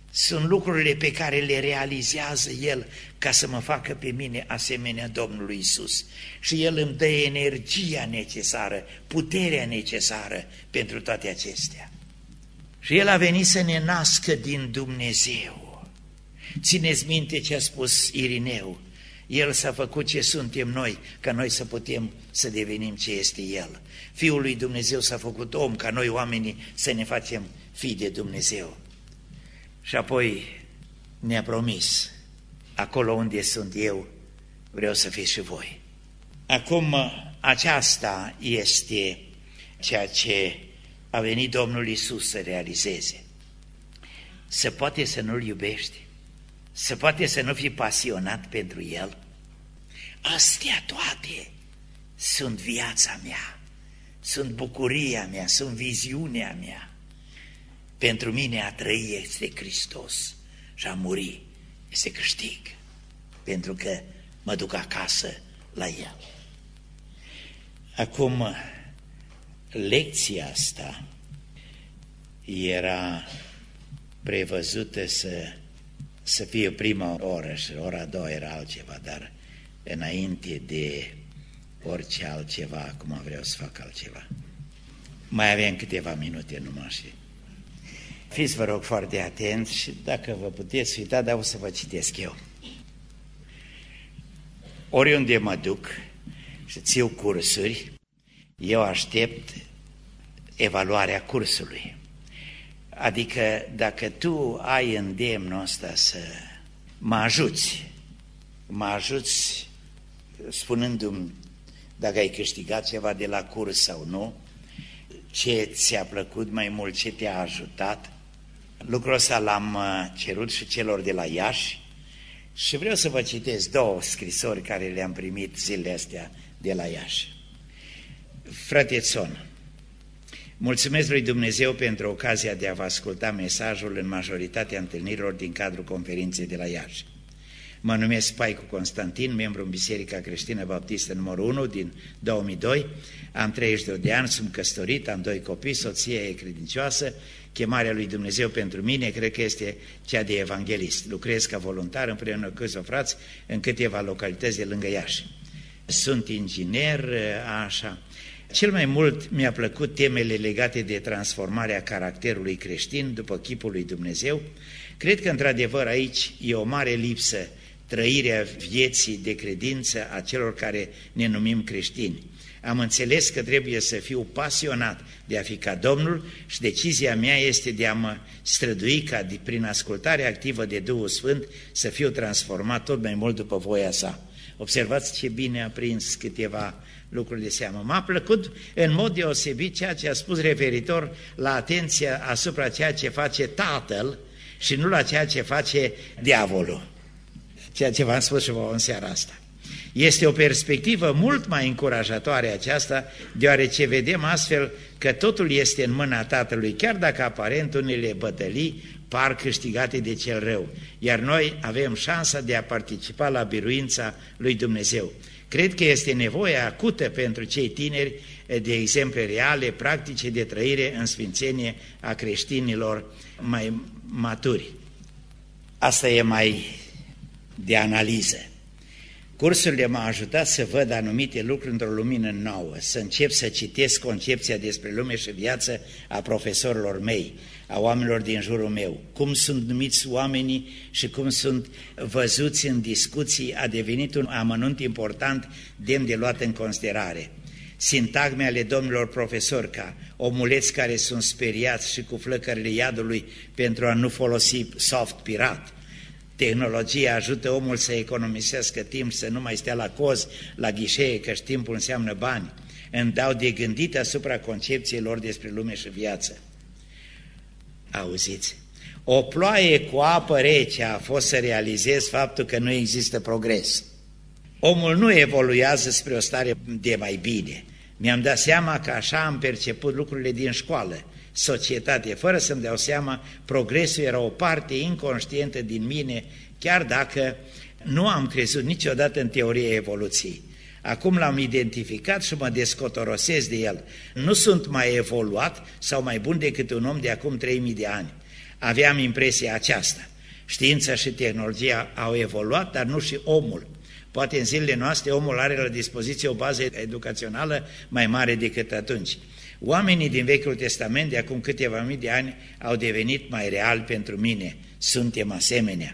S1: Sunt lucrurile pe care le realizează El ca să mă facă pe mine asemenea Domnului Iisus. Și El îmi dă energia necesară, puterea necesară pentru toate acestea. Și El a venit să ne nască din Dumnezeu. Țineți minte ce a spus Irineu. El s-a făcut ce suntem noi, ca noi să putem să devenim ce este El. Fiul lui Dumnezeu s-a făcut om, ca noi oamenii să ne facem fii de Dumnezeu. Și apoi ne-a promis, acolo unde sunt eu, vreau să fiți și voi. Acum, aceasta este ceea ce a venit Domnul Iisus să realizeze. Se poate să nu-L iubești, se poate să nu fii pasionat pentru El. Astea toate sunt viața mea, sunt bucuria mea, sunt viziunea mea. Pentru mine a trăi este Hristos și a muri este câștig, pentru că mă duc acasă la El. Acum, lecția asta era prevăzută să fie prima oră și ora a doua era altceva, dar înainte de orice altceva, acum vreau să fac altceva. Mai avem câteva minute numai și... Fiți, vă rog, foarte atenți și dacă vă puteți uita, dar o să vă citesc eu. Oriunde mă duc și țiu cursuri, eu aștept evaluarea cursului. Adică dacă tu ai îndemnul ăsta să mă ajuți spunându-mi dacă ai câștigat ceva de la curs sau nu, ce ți-a plăcut mai mult, ce te-a ajutat. Lucrul ăsta l-am cerut și celor de la Iași și vreau să vă citesc două scrisori care le-am primit zilele astea de la Iași. Frate Țon, mulțumesc lui Dumnezeu pentru ocazia de a vă asculta mesajul în majoritatea întâlnirilor din cadrul conferinței de la Iași. Mă numesc Paicu Constantin, membru în Biserica Creștină Baptistă numărul 1 din 2002, am 32 de ani, sunt căsătorit, am 2 copii, soția e credincioasă, chemarea lui Dumnezeu pentru mine cred că este cea de evanghelist. Lucrez ca voluntar împreună cu câțiva frați în câteva localități de lângă Iași. Sunt inginer, așa. Cel mai mult mi-a plăcut temele legate de transformarea caracterului creștin după chipul lui Dumnezeu. Cred că într-adevăr aici e o mare lipsă, trăirea vieții de credință a celor care ne numim creștini. Am înțeles că trebuie să fiu pasionat de a fi ca Domnul și decizia mea este de a mă strădui ca prin ascultarea activă de Duhul Sfânt să fiu transformat tot mai mult după voia sa. Observați ce bine a prins câteva lucruri de seamă. M-a plăcut în mod deosebit ceea ce a spus referitor la atenția asupra ceea ce face Tatăl și nu la ceea ce face diavolul. Ceea ce v-am spus și vouă în seara asta. Este o perspectivă mult mai încurajatoare aceasta, deoarece vedem astfel că totul este în mâna Tatălui, chiar dacă aparent unele bătălii par câștigate de cel rău, iar noi avem șansa de a participa la biruința lui Dumnezeu. Cred că este nevoie acută pentru cei tineri de exemple reale, practice de trăire în sfințenie a creștinilor mai maturi. Asta e mai de analiză. Cursurile m-au ajutat să văd anumite lucruri într-o lumină nouă, să încep să citesc concepția despre lume și viață a profesorilor mei, a oamenilor din jurul meu, cum sunt numiți oamenii și cum sunt văzuți în discuții, a devenit un amănunt important demn de luat în considerare. Sintagme ale domnilor profesori ca omuleți care sunt speriați și cu flăcările iadului pentru a nu folosi soft pirat. Tehnologia ajută omul să economisească timp, să nu mai stea la cozi, la ghișee, căci timpul înseamnă bani. Îmi dau de gândit asupra concepției lor despre lume și viață. Auziți? O ploaie cu apă rece a fost să realizez faptul că nu există progres. Omul nu evoluează spre o stare de mai bine. Mi-am dat seama că așa am perceput lucrurile din școală, societate, fără să-mi dau seama, progresul era o parte inconștientă din mine, chiar dacă nu am crezut niciodată în teoria evoluției. Acum l-am identificat și mă descotorosesc de el. Nu sunt mai evoluat sau mai bun decât un om de acum 3000 de ani. aveam impresia aceasta. Știința și tehnologia au evoluat, dar nu și omul. Poate în zilele noastre omul are la dispoziție o bază educațională mai mare decât atunci. Oamenii din Vechiul Testament de acum câteva mii de ani au devenit mai reali pentru mine. Suntem asemenea.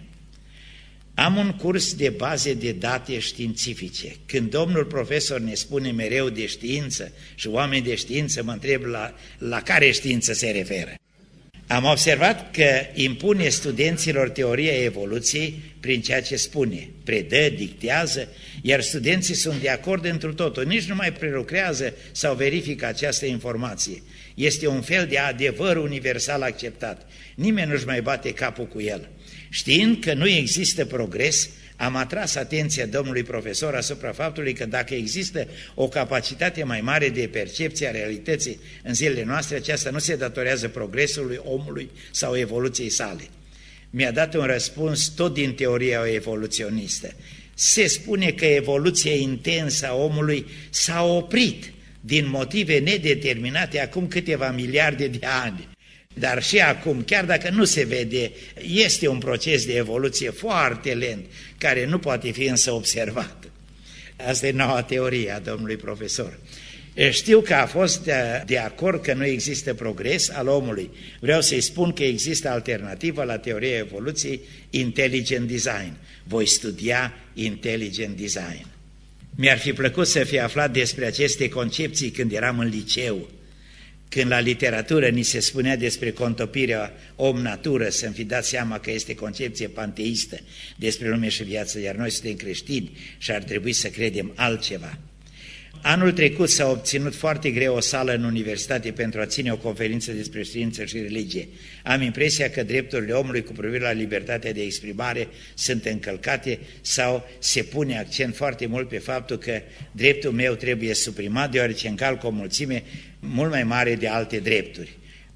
S1: Am un curs de baze de date științifice. Când domnul profesor ne spune mereu de știință și oameni de știință, mă întreb la care știință se referă. Am observat că impune studenților teoria evoluției prin ceea ce spune, predă, dictează, iar studenții sunt de acord întru totul, nici nu mai prelucrează sau verifică această informație. Este un fel de adevăr universal acceptat. Nimeni nu-și mai bate capul cu el. Știind că nu există progres, am atras atenția domnului profesor asupra faptului că dacă există o capacitate mai mare de percepție a realității în zilele noastre, aceasta nu se datorează progresului omului sau evoluției sale. Mi-a dat un răspuns tot din teoria evoluționistă. Se spune că evoluția intensă a omului s-a oprit din motive nedeterminate acum câteva miliarde de ani. Dar și acum, chiar dacă nu se vede, este un proces de evoluție foarte lent, care nu poate fi însă observat. Asta e noua teorie a domnului profesor. Știu că a fost de acord că nu există progres al omului. Vreau să-i spun că există alternativă la teoria evoluției, intelligent design. Voi studia intelligent design. Mi-ar fi plăcut să fi aflat despre aceste concepții când eram în liceu. Când la literatură ni se spunea despre contopirea om-natură, să-mi fi dat seama că este concepție panteistă despre lume și viață, iar noi suntem creștini și ar trebui să credem altceva. Anul trecut s-a obținut foarte greu o sală în universitate pentru a ține o conferință despre știință și religie. Am impresia că drepturile omului cu privire la libertatea de exprimare sunt încălcate sau se pune accent foarte mult pe faptul că dreptul meu trebuie suprimat deoarece încalcă o mulțime mult mai mare de alte drepturi.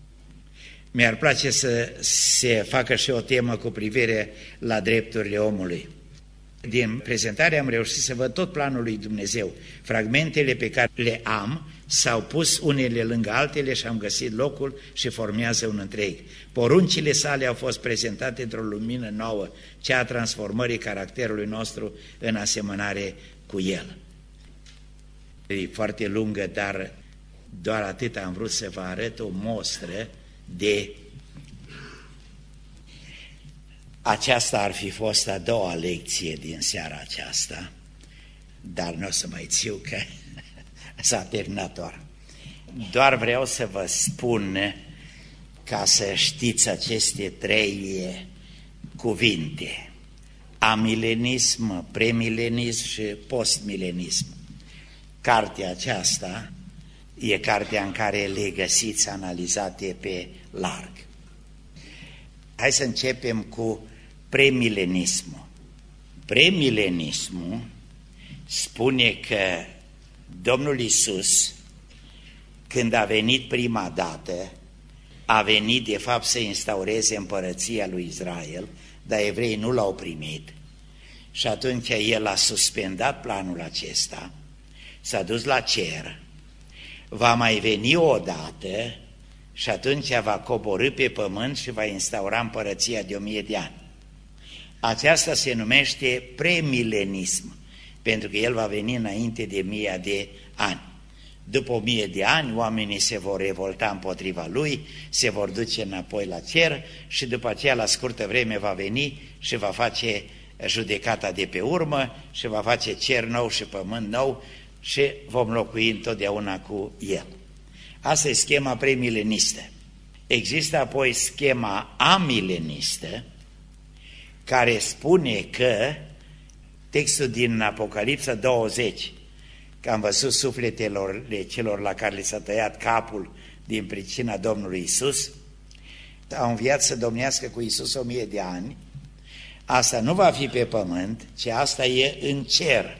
S1: Mi-ar place să se facă și o temă cu privire la drepturile omului. Din prezentare am reușit să văd tot planul lui Dumnezeu. Fragmentele pe care le am s-au pus unele lângă altele și am găsit locul și formează un întreg. Poruncile sale au fost prezentate într-o lumină nouă, cea a transformării caracterului nostru în asemănare cu el. E foarte lungă, dar doar atât am vrut să vă arăt o mostră de... Aceasta ar fi fost a doua lecție din seara aceasta, dar nu o să mai țiu că s-a terminat doar. Doar vreau să vă spun ca să știți aceste trei cuvinte: amilenism, premilenism și postmilenism. Cartea aceasta e cartea în care le găsiți analizate pe larg. Hai să începem cu premilenismul. Premilenismul spune că Domnul Iisus, când a venit prima dată, a venit de fapt să instaureze împărăția lui Israel, dar evreii nu l-au primit și atunci el a suspendat planul acesta, s-a dus la cer, va mai veni o dată și atunci va coborî pe pământ și va instaura împărăția de 1000 de ani. Aceasta se numește premilenism, pentru că el va veni înainte de 1000 de ani. După 1000 de ani, oamenii se vor revolta împotriva lui, se vor duce înapoi la cer și după aceea, la scurtă vreme, va veni și va face judecata de pe urmă și va face cer nou și pământ nou și vom locui întotdeauna cu el. Asta e schema premilenistă. Există apoi schema amilenistă, care spune că textul din Apocalipsa 20, că am văzut sufletelor celor la care le s-a tăiat capul din pricina Domnului Iisus, au înviat să domnească cu Iisus 1000 de ani, asta nu va fi pe pământ, ci asta e în cer.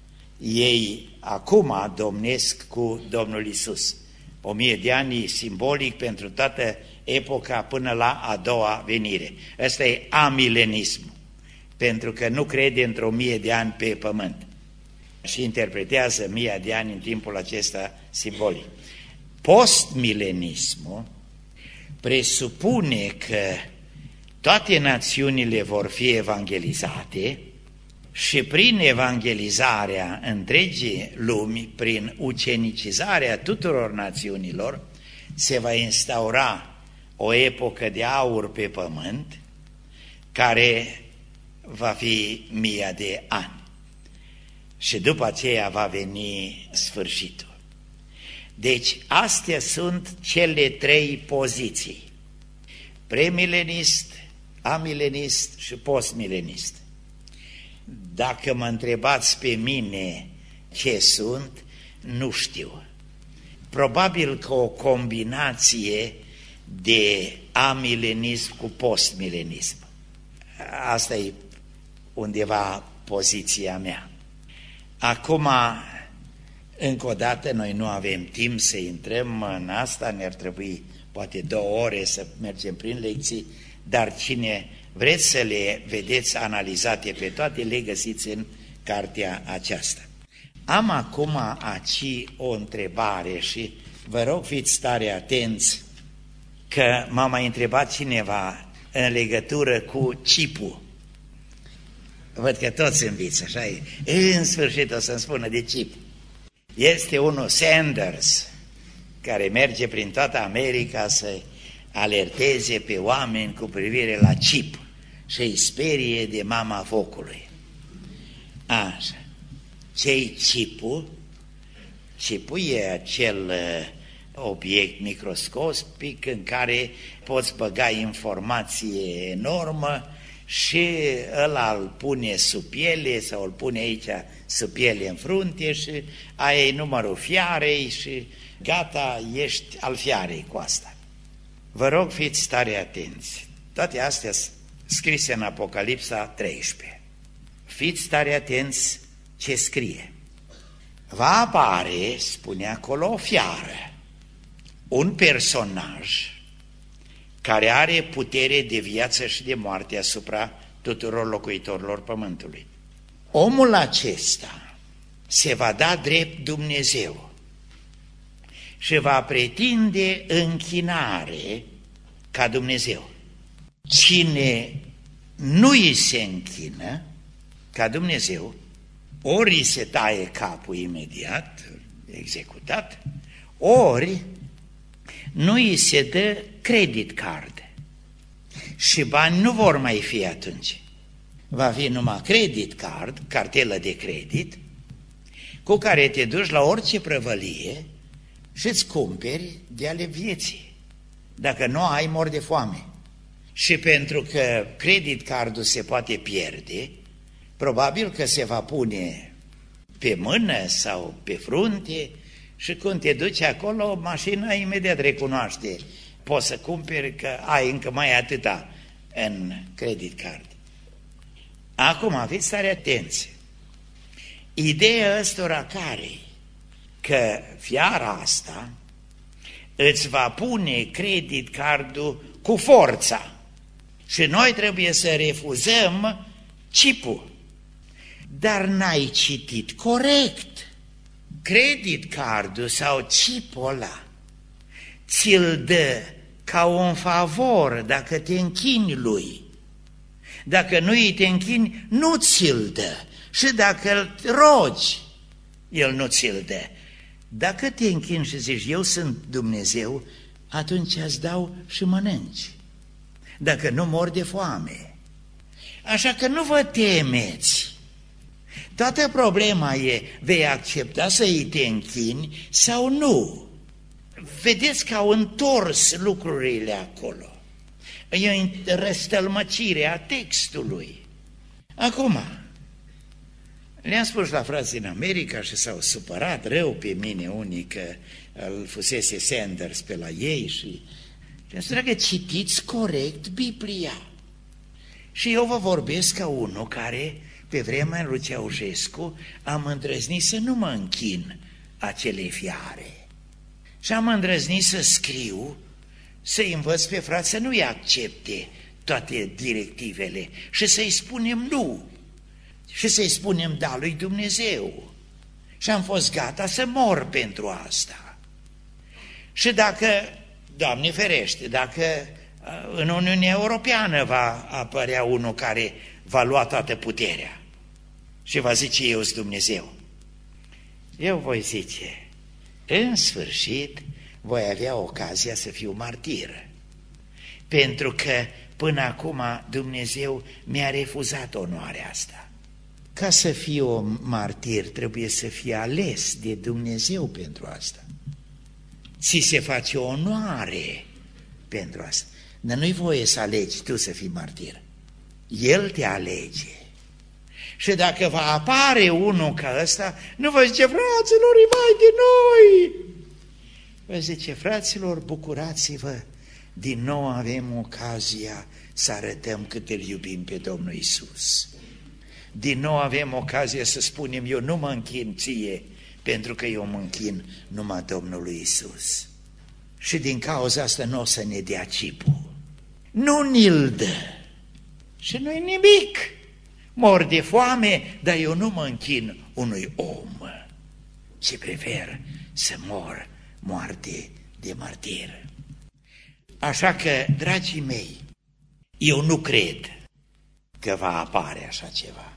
S1: Ei acum domnesc cu Domnul Iisus. 1000 de ani e simbolic pentru toată epoca până la a doua venire. Ăsta e amilenismul, pentru că nu crede într-o 1000 de ani pe pământ și interpretează 1000 de ani în timpul acesta simbolic. Postmilenismul presupune că toate națiunile vor fi evangelizate și prin evangelizarea întregii lumi, prin ucenicizarea tuturor națiunilor, se va instaura o epocă de aur pe pământ, care va fi 1000 de ani. Și după aceea va veni sfârșitul. Deci astea sunt cele 3 poziții: premilenist, amilenist și postmilenist. Dacă mă întrebați pe mine ce sunt, nu știu. Probabil că o combinație de amilenism cu postmilenism. Asta e undeva poziția mea. Acum, încă o dată, noi nu avem timp să intrăm în asta, ne-ar trebui poate 2 ore să mergem prin lecții, dar cine vreți să le vedeți analizate pe toate, le găsiți în cartea aceasta. Am acum aici o întrebare și vă rog fiți tare atenți, că m-a mai întrebat cineva în legătură cu chipul. Văd că toți înviți, așa e. În sfârșit o să-mi spună de chip. Este unul Sanders, care merge prin toată America să alerteze pe oameni cu privire la chip și îi sperie de mama focului. Așa. Ce-i chipul? Chipul e acel obiect microscopic în care poți băga informație enormă și ăla îl pune sub piele sau îl pune aici sub piele în frunte și aia e numărul fiarei și gata, ești al fiarei cu asta. Vă rog, fiți tare atenți. Toate astea scrise în Apocalipsa 13. Fiți tare atenți ce scrie. Va apare, spune acolo, o fiară, un personaj care are putere de viață și de moarte asupra tuturor locuitorilor pământului. Omul acesta se va da drept Dumnezeu și va pretinde închinare ca Dumnezeu. Cine nu îi se închină ca Dumnezeu, ori se taie capul imediat, executat, ori nu îi se dă credit card și bani nu vor mai fi atunci. Va fi numai credit card, cartelă de credit, cu care te duci la orice prăvălie și îți cumperi de ale vieții. Dacă nu ai, mor de foame. Și pentru că credit cardul se poate pierde, probabil că se va pune pe mână sau pe frunte și când te duci acolo, mașina imediat recunoaște. Poți să cumperi că ai încă mai atâta în credit card. Acum, fiți tare atenți. Ideea ăstora care-i? Că fiara asta îți va pune credit cardul cu forța și noi trebuie să refuzăm chipul. Dar n-ai citit corect. Credit cardul sau chipul ăla ți-l dă ca un favor dacă te închini lui. Dacă nu îi te închini, nu ți-l dă. Și dacă îl rogi, el nu ți-l dă. Dacă te închini și zici, eu sunt Dumnezeu, atunci îți dau și mănânci. Dacă nu mor de foame. Așa că nu vă temeți. Toată problema e, vei accepta să îi te închini sau nu? Vedeți că au întors lucrurile acolo. E o răstălmăcire a textului. Acum, le-am spus la frații în America și s-au supărat rău pe mine unii că îl fusese Sanders pe la ei și le-am spus că citiți corect Biblia. Și eu vă vorbesc ca unul care, pe vremea lui Ceaușescu, am îndrăznit să nu mă închin acele fiare. Și am îndrăznit să scriu, să-i învăț pe frați să nu-i accepte toate directivele și să-i spunem nu. Și să-i spunem da lui Dumnezeu. Și am fost gata să mor pentru asta. Și dacă, Doamne ferește, dacă În Uniunea Europeană va apărea unul care va lua toată puterea și va zice: eu sunt Dumnezeu. Eu voi zice: în sfârșit voi avea ocazia să fiu martir, pentru că până acum Dumnezeu mi-a refuzat onoarea asta. Ca să fiu martir trebuie să fie ales de Dumnezeu pentru asta. Ți se face onoare pentru asta. Dar nu-i voie să alegi tu să fii martir. El te alege. Și dacă va apare unul ca ăsta, nu vă zice: fraților, e mai de noi. Vă zice: fraților, bucurați-vă, din nou avem ocazia să arătăm cât îl iubim pe Domnul Iisus. Din nou avem ocazia să spunem: eu nu mă închin ție, pentru că eu mă închin numai Domnului Iisus. Și din cauza asta nu o să ne dea cipul. Nu ni-l dă. Și nu-i nimic. Mor de foame, dar eu nu mă închin unui om, ci prefer să mor moarte de martir. Așa că, dragii mei, eu nu cred că va apare așa ceva.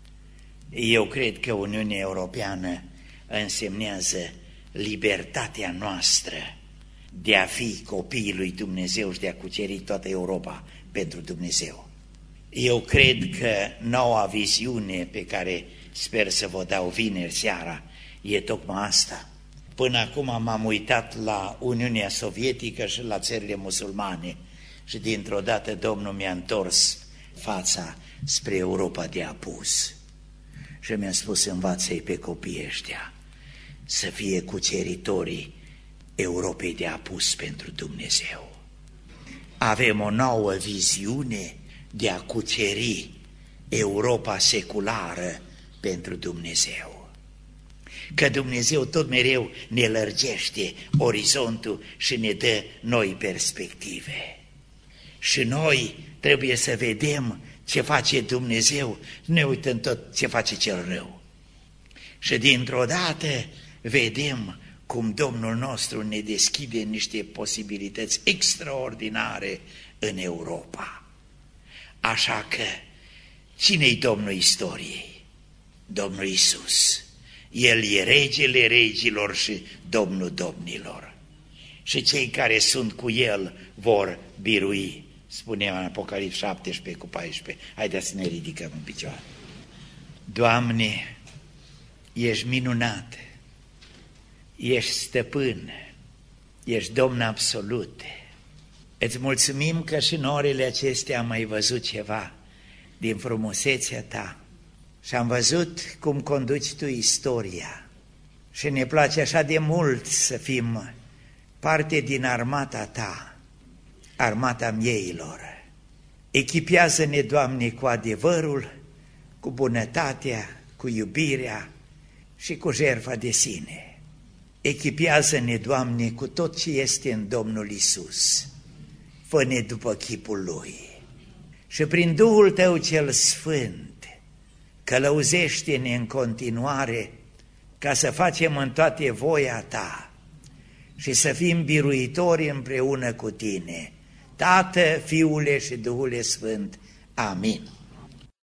S1: Eu cred că Uniunea Europeană însemnează libertatea noastră de a fi copiii lui Dumnezeu și de a cuceri toată Europa pentru Dumnezeu. Eu cred că noua viziune pe care sper să vă dau vineri seara e tocmai asta. Până acum m-am uitat la Uniunea Sovietică și la țările musulmane și dintr-o dată Domnul mi-a întors fața spre Europa de apus și mi-a spus: învață-i pe copiii ăștia să fie cuceritorii Europei de apus pentru Dumnezeu. Avem o nouă viziune de a cuceri Europa seculară pentru Dumnezeu. Că Dumnezeu tot mereu ne lărgește orizontul și ne dă noi perspective. Și noi trebuie să vedem ce face Dumnezeu, nu ne uităm tot ce face cel rău. Și dintr-o dată vedem cum Domnul nostru ne deschide niște posibilități extraordinare în Europa. Așa că, cine-i Domnul istoriei? Domnul Iisus. El e regele regilor și Domnul domnilor. Și cei care sunt cu El vor birui, spune în Apocalips 17:14. Haideți să ne ridicăm în picioare. Doamne, ești minunat, ești stăpân, ești Domn absolut. Îți mulțumim că și în orele acestea am mai văzut ceva din frumusețea Ta și am văzut cum conduci Tu istoria și ne place așa de mult să fim parte din armata Ta, armata mieilor. Echipează-ne, Doamne, cu adevărul, cu bunătatea, cu iubirea și cu jertfa de sine. Echipează-ne, Doamne, cu tot ce este în Domnul Iisus. Fă-ne după chipul Lui și prin Duhul Tău cel Sfânt călăuzește-ne în continuare ca să facem în toate voia Ta și să fim biruitori împreună cu Tine, Tată, Fiule și Duhule Sfânt. Amin.